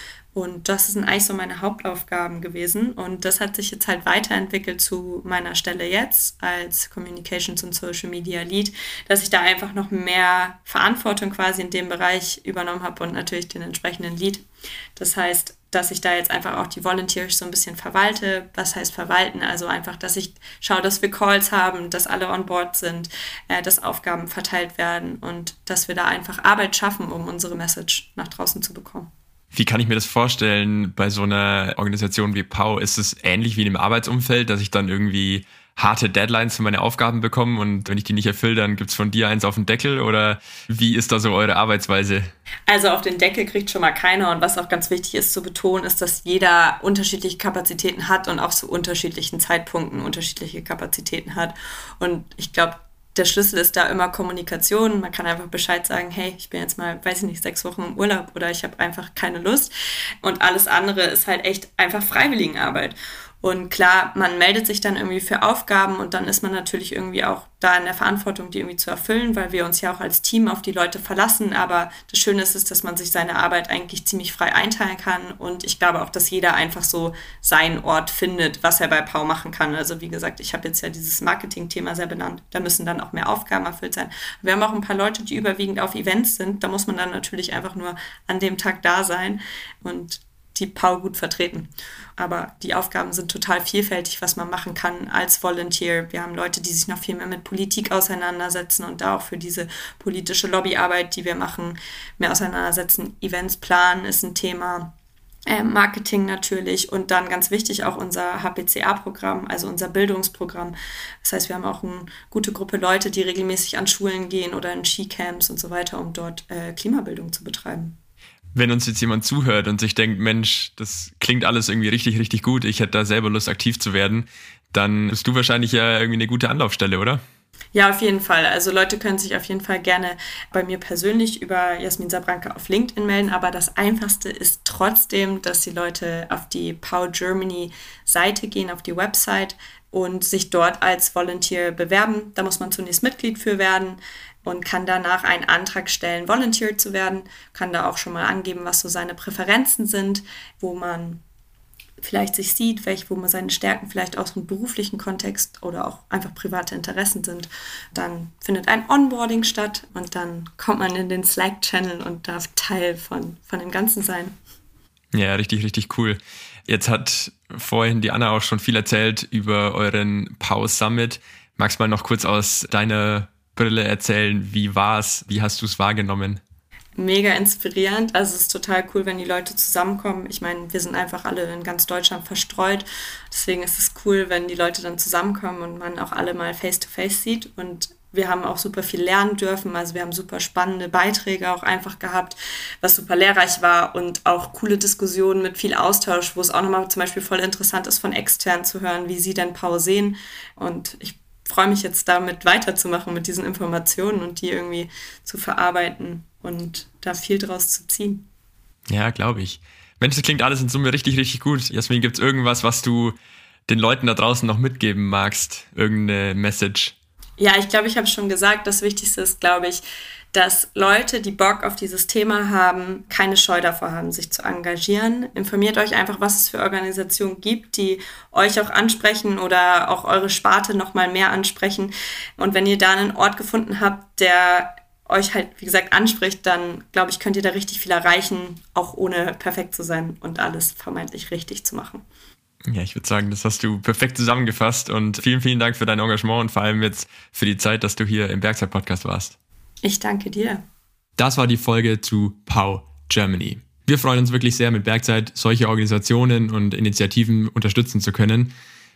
Speaker 4: Und das sind eigentlich so meine Hauptaufgaben gewesen. Und das hat sich jetzt halt weiterentwickelt zu meiner Stelle jetzt als Communications und Social Media Lead, dass ich da einfach noch mehr Verantwortung quasi in dem Bereich übernommen habe und natürlich den entsprechenden Lead. Das heißt, dass ich da jetzt einfach auch die Volunteers so ein bisschen verwalte. Was heißt verwalten? Also einfach, dass ich schaue, dass wir Calls haben, dass alle on board sind, äh, dass Aufgaben verteilt werden und dass wir da einfach Arbeit schaffen, um unsere Message nach draußen zu bekommen.
Speaker 1: Wie kann ich mir das vorstellen bei so einer Organisation wie P A U? Ist es ähnlich wie in einem Arbeitsumfeld, dass ich dann irgendwie harte Deadlines für meine Aufgaben bekomme und wenn ich die nicht erfülle, dann gibt es von dir eins auf den Deckel? Oder wie ist da so eure Arbeitsweise?
Speaker 4: Also auf den Deckel kriegt schon mal keiner und was auch ganz wichtig ist zu betonen, ist, dass jeder unterschiedliche Kapazitäten hat und auch zu unterschiedlichen Zeitpunkten unterschiedliche Kapazitäten hat. Und ich glaube, der Schlüssel ist da immer Kommunikation. Man kann einfach Bescheid sagen, hey, ich bin jetzt mal, weiß ich nicht, sechs Wochen im Urlaub oder ich habe einfach keine Lust. Und alles andere ist halt echt einfach Freiwilligenarbeit. Und klar, man meldet sich dann irgendwie für Aufgaben und dann ist man natürlich irgendwie auch da in der Verantwortung, die irgendwie zu erfüllen, weil wir uns ja auch als Team auf die Leute verlassen. Aber das Schöne ist, dass man sich seine Arbeit eigentlich ziemlich frei einteilen kann. Und ich glaube auch, dass jeder einfach so seinen Ort findet, was er bei P A U machen kann. Also wie gesagt, ich habe jetzt ja dieses Marketing-Thema sehr benannt. Da müssen dann auch mehr Aufgaben erfüllt sein. Wir haben auch ein paar Leute, die überwiegend auf Events sind. Da muss man dann natürlich einfach nur an dem Tag da sein und die P A U gut vertreten. Aber die Aufgaben sind total vielfältig, was man machen kann als Volunteer. Wir haben Leute, die sich noch viel mehr mit Politik auseinandersetzen und da auch für diese politische Lobbyarbeit, die wir machen, mehr auseinandersetzen. Events planen ist ein Thema. Äh, Marketing natürlich und dann ganz wichtig auch unser H P C A-Programm, also unser Bildungsprogramm. Das heißt, wir haben auch eine gute Gruppe Leute, die regelmäßig an Schulen gehen oder in Skicamps und so weiter, um dort äh, Klimabildung zu betreiben.
Speaker 1: Wenn uns jetzt jemand zuhört und sich denkt, Mensch, das klingt alles irgendwie richtig, richtig gut, ich hätte da selber Lust, aktiv zu werden, dann bist du wahrscheinlich ja irgendwie eine gute Anlaufstelle, oder?
Speaker 4: Ja, auf jeden Fall. Also Leute können sich auf jeden Fall gerne bei mir persönlich über Jasmin Sabranka auf LinkedIn melden, aber das Einfachste ist trotzdem, dass die Leute auf die P A U Germany Seite gehen, auf die Website und sich dort als Volunteer bewerben. Da muss man zunächst Mitglied für werden und kann danach einen Antrag stellen, Volunteer zu werden, kann da auch schon mal angeben, was so seine Präferenzen sind, wo man vielleicht sich sieht, welche, wo man seine Stärken vielleicht aus dem beruflichen Kontext oder auch einfach private Interessen sind. Dann findet ein Onboarding statt und dann kommt man in den Slack-Channel und darf Teil von, von dem Ganzen sein.
Speaker 1: Ja, richtig, richtig cool. Jetzt hat vorhin die Anna auch schon viel erzählt über euren P A U Summit. Magst du mal noch kurz aus deiner Brille erzählen, wie war's? Wie hast du es wahrgenommen?
Speaker 4: Mega inspirierend. Also es ist total cool, wenn die Leute zusammenkommen. Ich meine, wir sind einfach alle in ganz Deutschland verstreut. Deswegen ist es cool, wenn die Leute dann zusammenkommen und man auch alle mal face-to-face sieht. Und wir haben auch super viel lernen dürfen. Also wir haben super spannende Beiträge auch einfach gehabt, was super lehrreich war und auch coole Diskussionen mit viel Austausch, wo es auch nochmal zum Beispiel voll interessant ist, von extern zu hören, wie sie denn P A U sehen. Und ich freue mich jetzt damit weiterzumachen mit diesen Informationen und die irgendwie zu verarbeiten und da viel draus zu ziehen.
Speaker 1: Ja, glaube ich. Mensch, das klingt alles in Summe richtig, richtig gut. Jasmin, gibt es irgendwas, was du den Leuten da draußen noch mitgeben magst? Irgendeine Message?
Speaker 4: Ja, ich glaube, ich habe schon gesagt, das Wichtigste ist, glaube ich, dass Leute, die Bock auf dieses Thema haben, keine Scheu davor haben, sich zu engagieren. Informiert euch einfach, was es für Organisationen gibt, die euch auch ansprechen oder auch eure Sparte nochmal mehr ansprechen. Und wenn ihr da einen Ort gefunden habt, der euch halt, wie gesagt, anspricht, dann, glaube ich, könnt ihr da richtig viel erreichen, auch ohne perfekt zu sein und alles vermeintlich richtig zu machen.
Speaker 1: Ja, ich würde sagen, das hast du perfekt zusammengefasst und vielen, vielen Dank für dein Engagement und vor allem jetzt für die Zeit, dass du hier im Bergzeit-Podcast warst.
Speaker 4: Ich danke dir.
Speaker 1: Das war die Folge zu P A U Germany. Wir freuen uns wirklich sehr, mit Bergzeit solche Organisationen und Initiativen unterstützen zu können.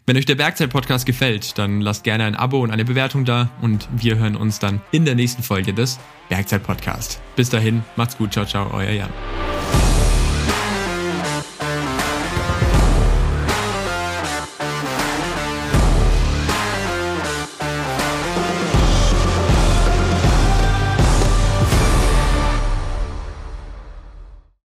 Speaker 1: Wenn euch der Bergzeit-Podcast gefällt, dann lasst gerne ein Abo und eine Bewertung da und wir hören uns dann in der nächsten Folge des Bergzeit-Podcast. Bis dahin, macht's gut, ciao, ciao, euer Jan.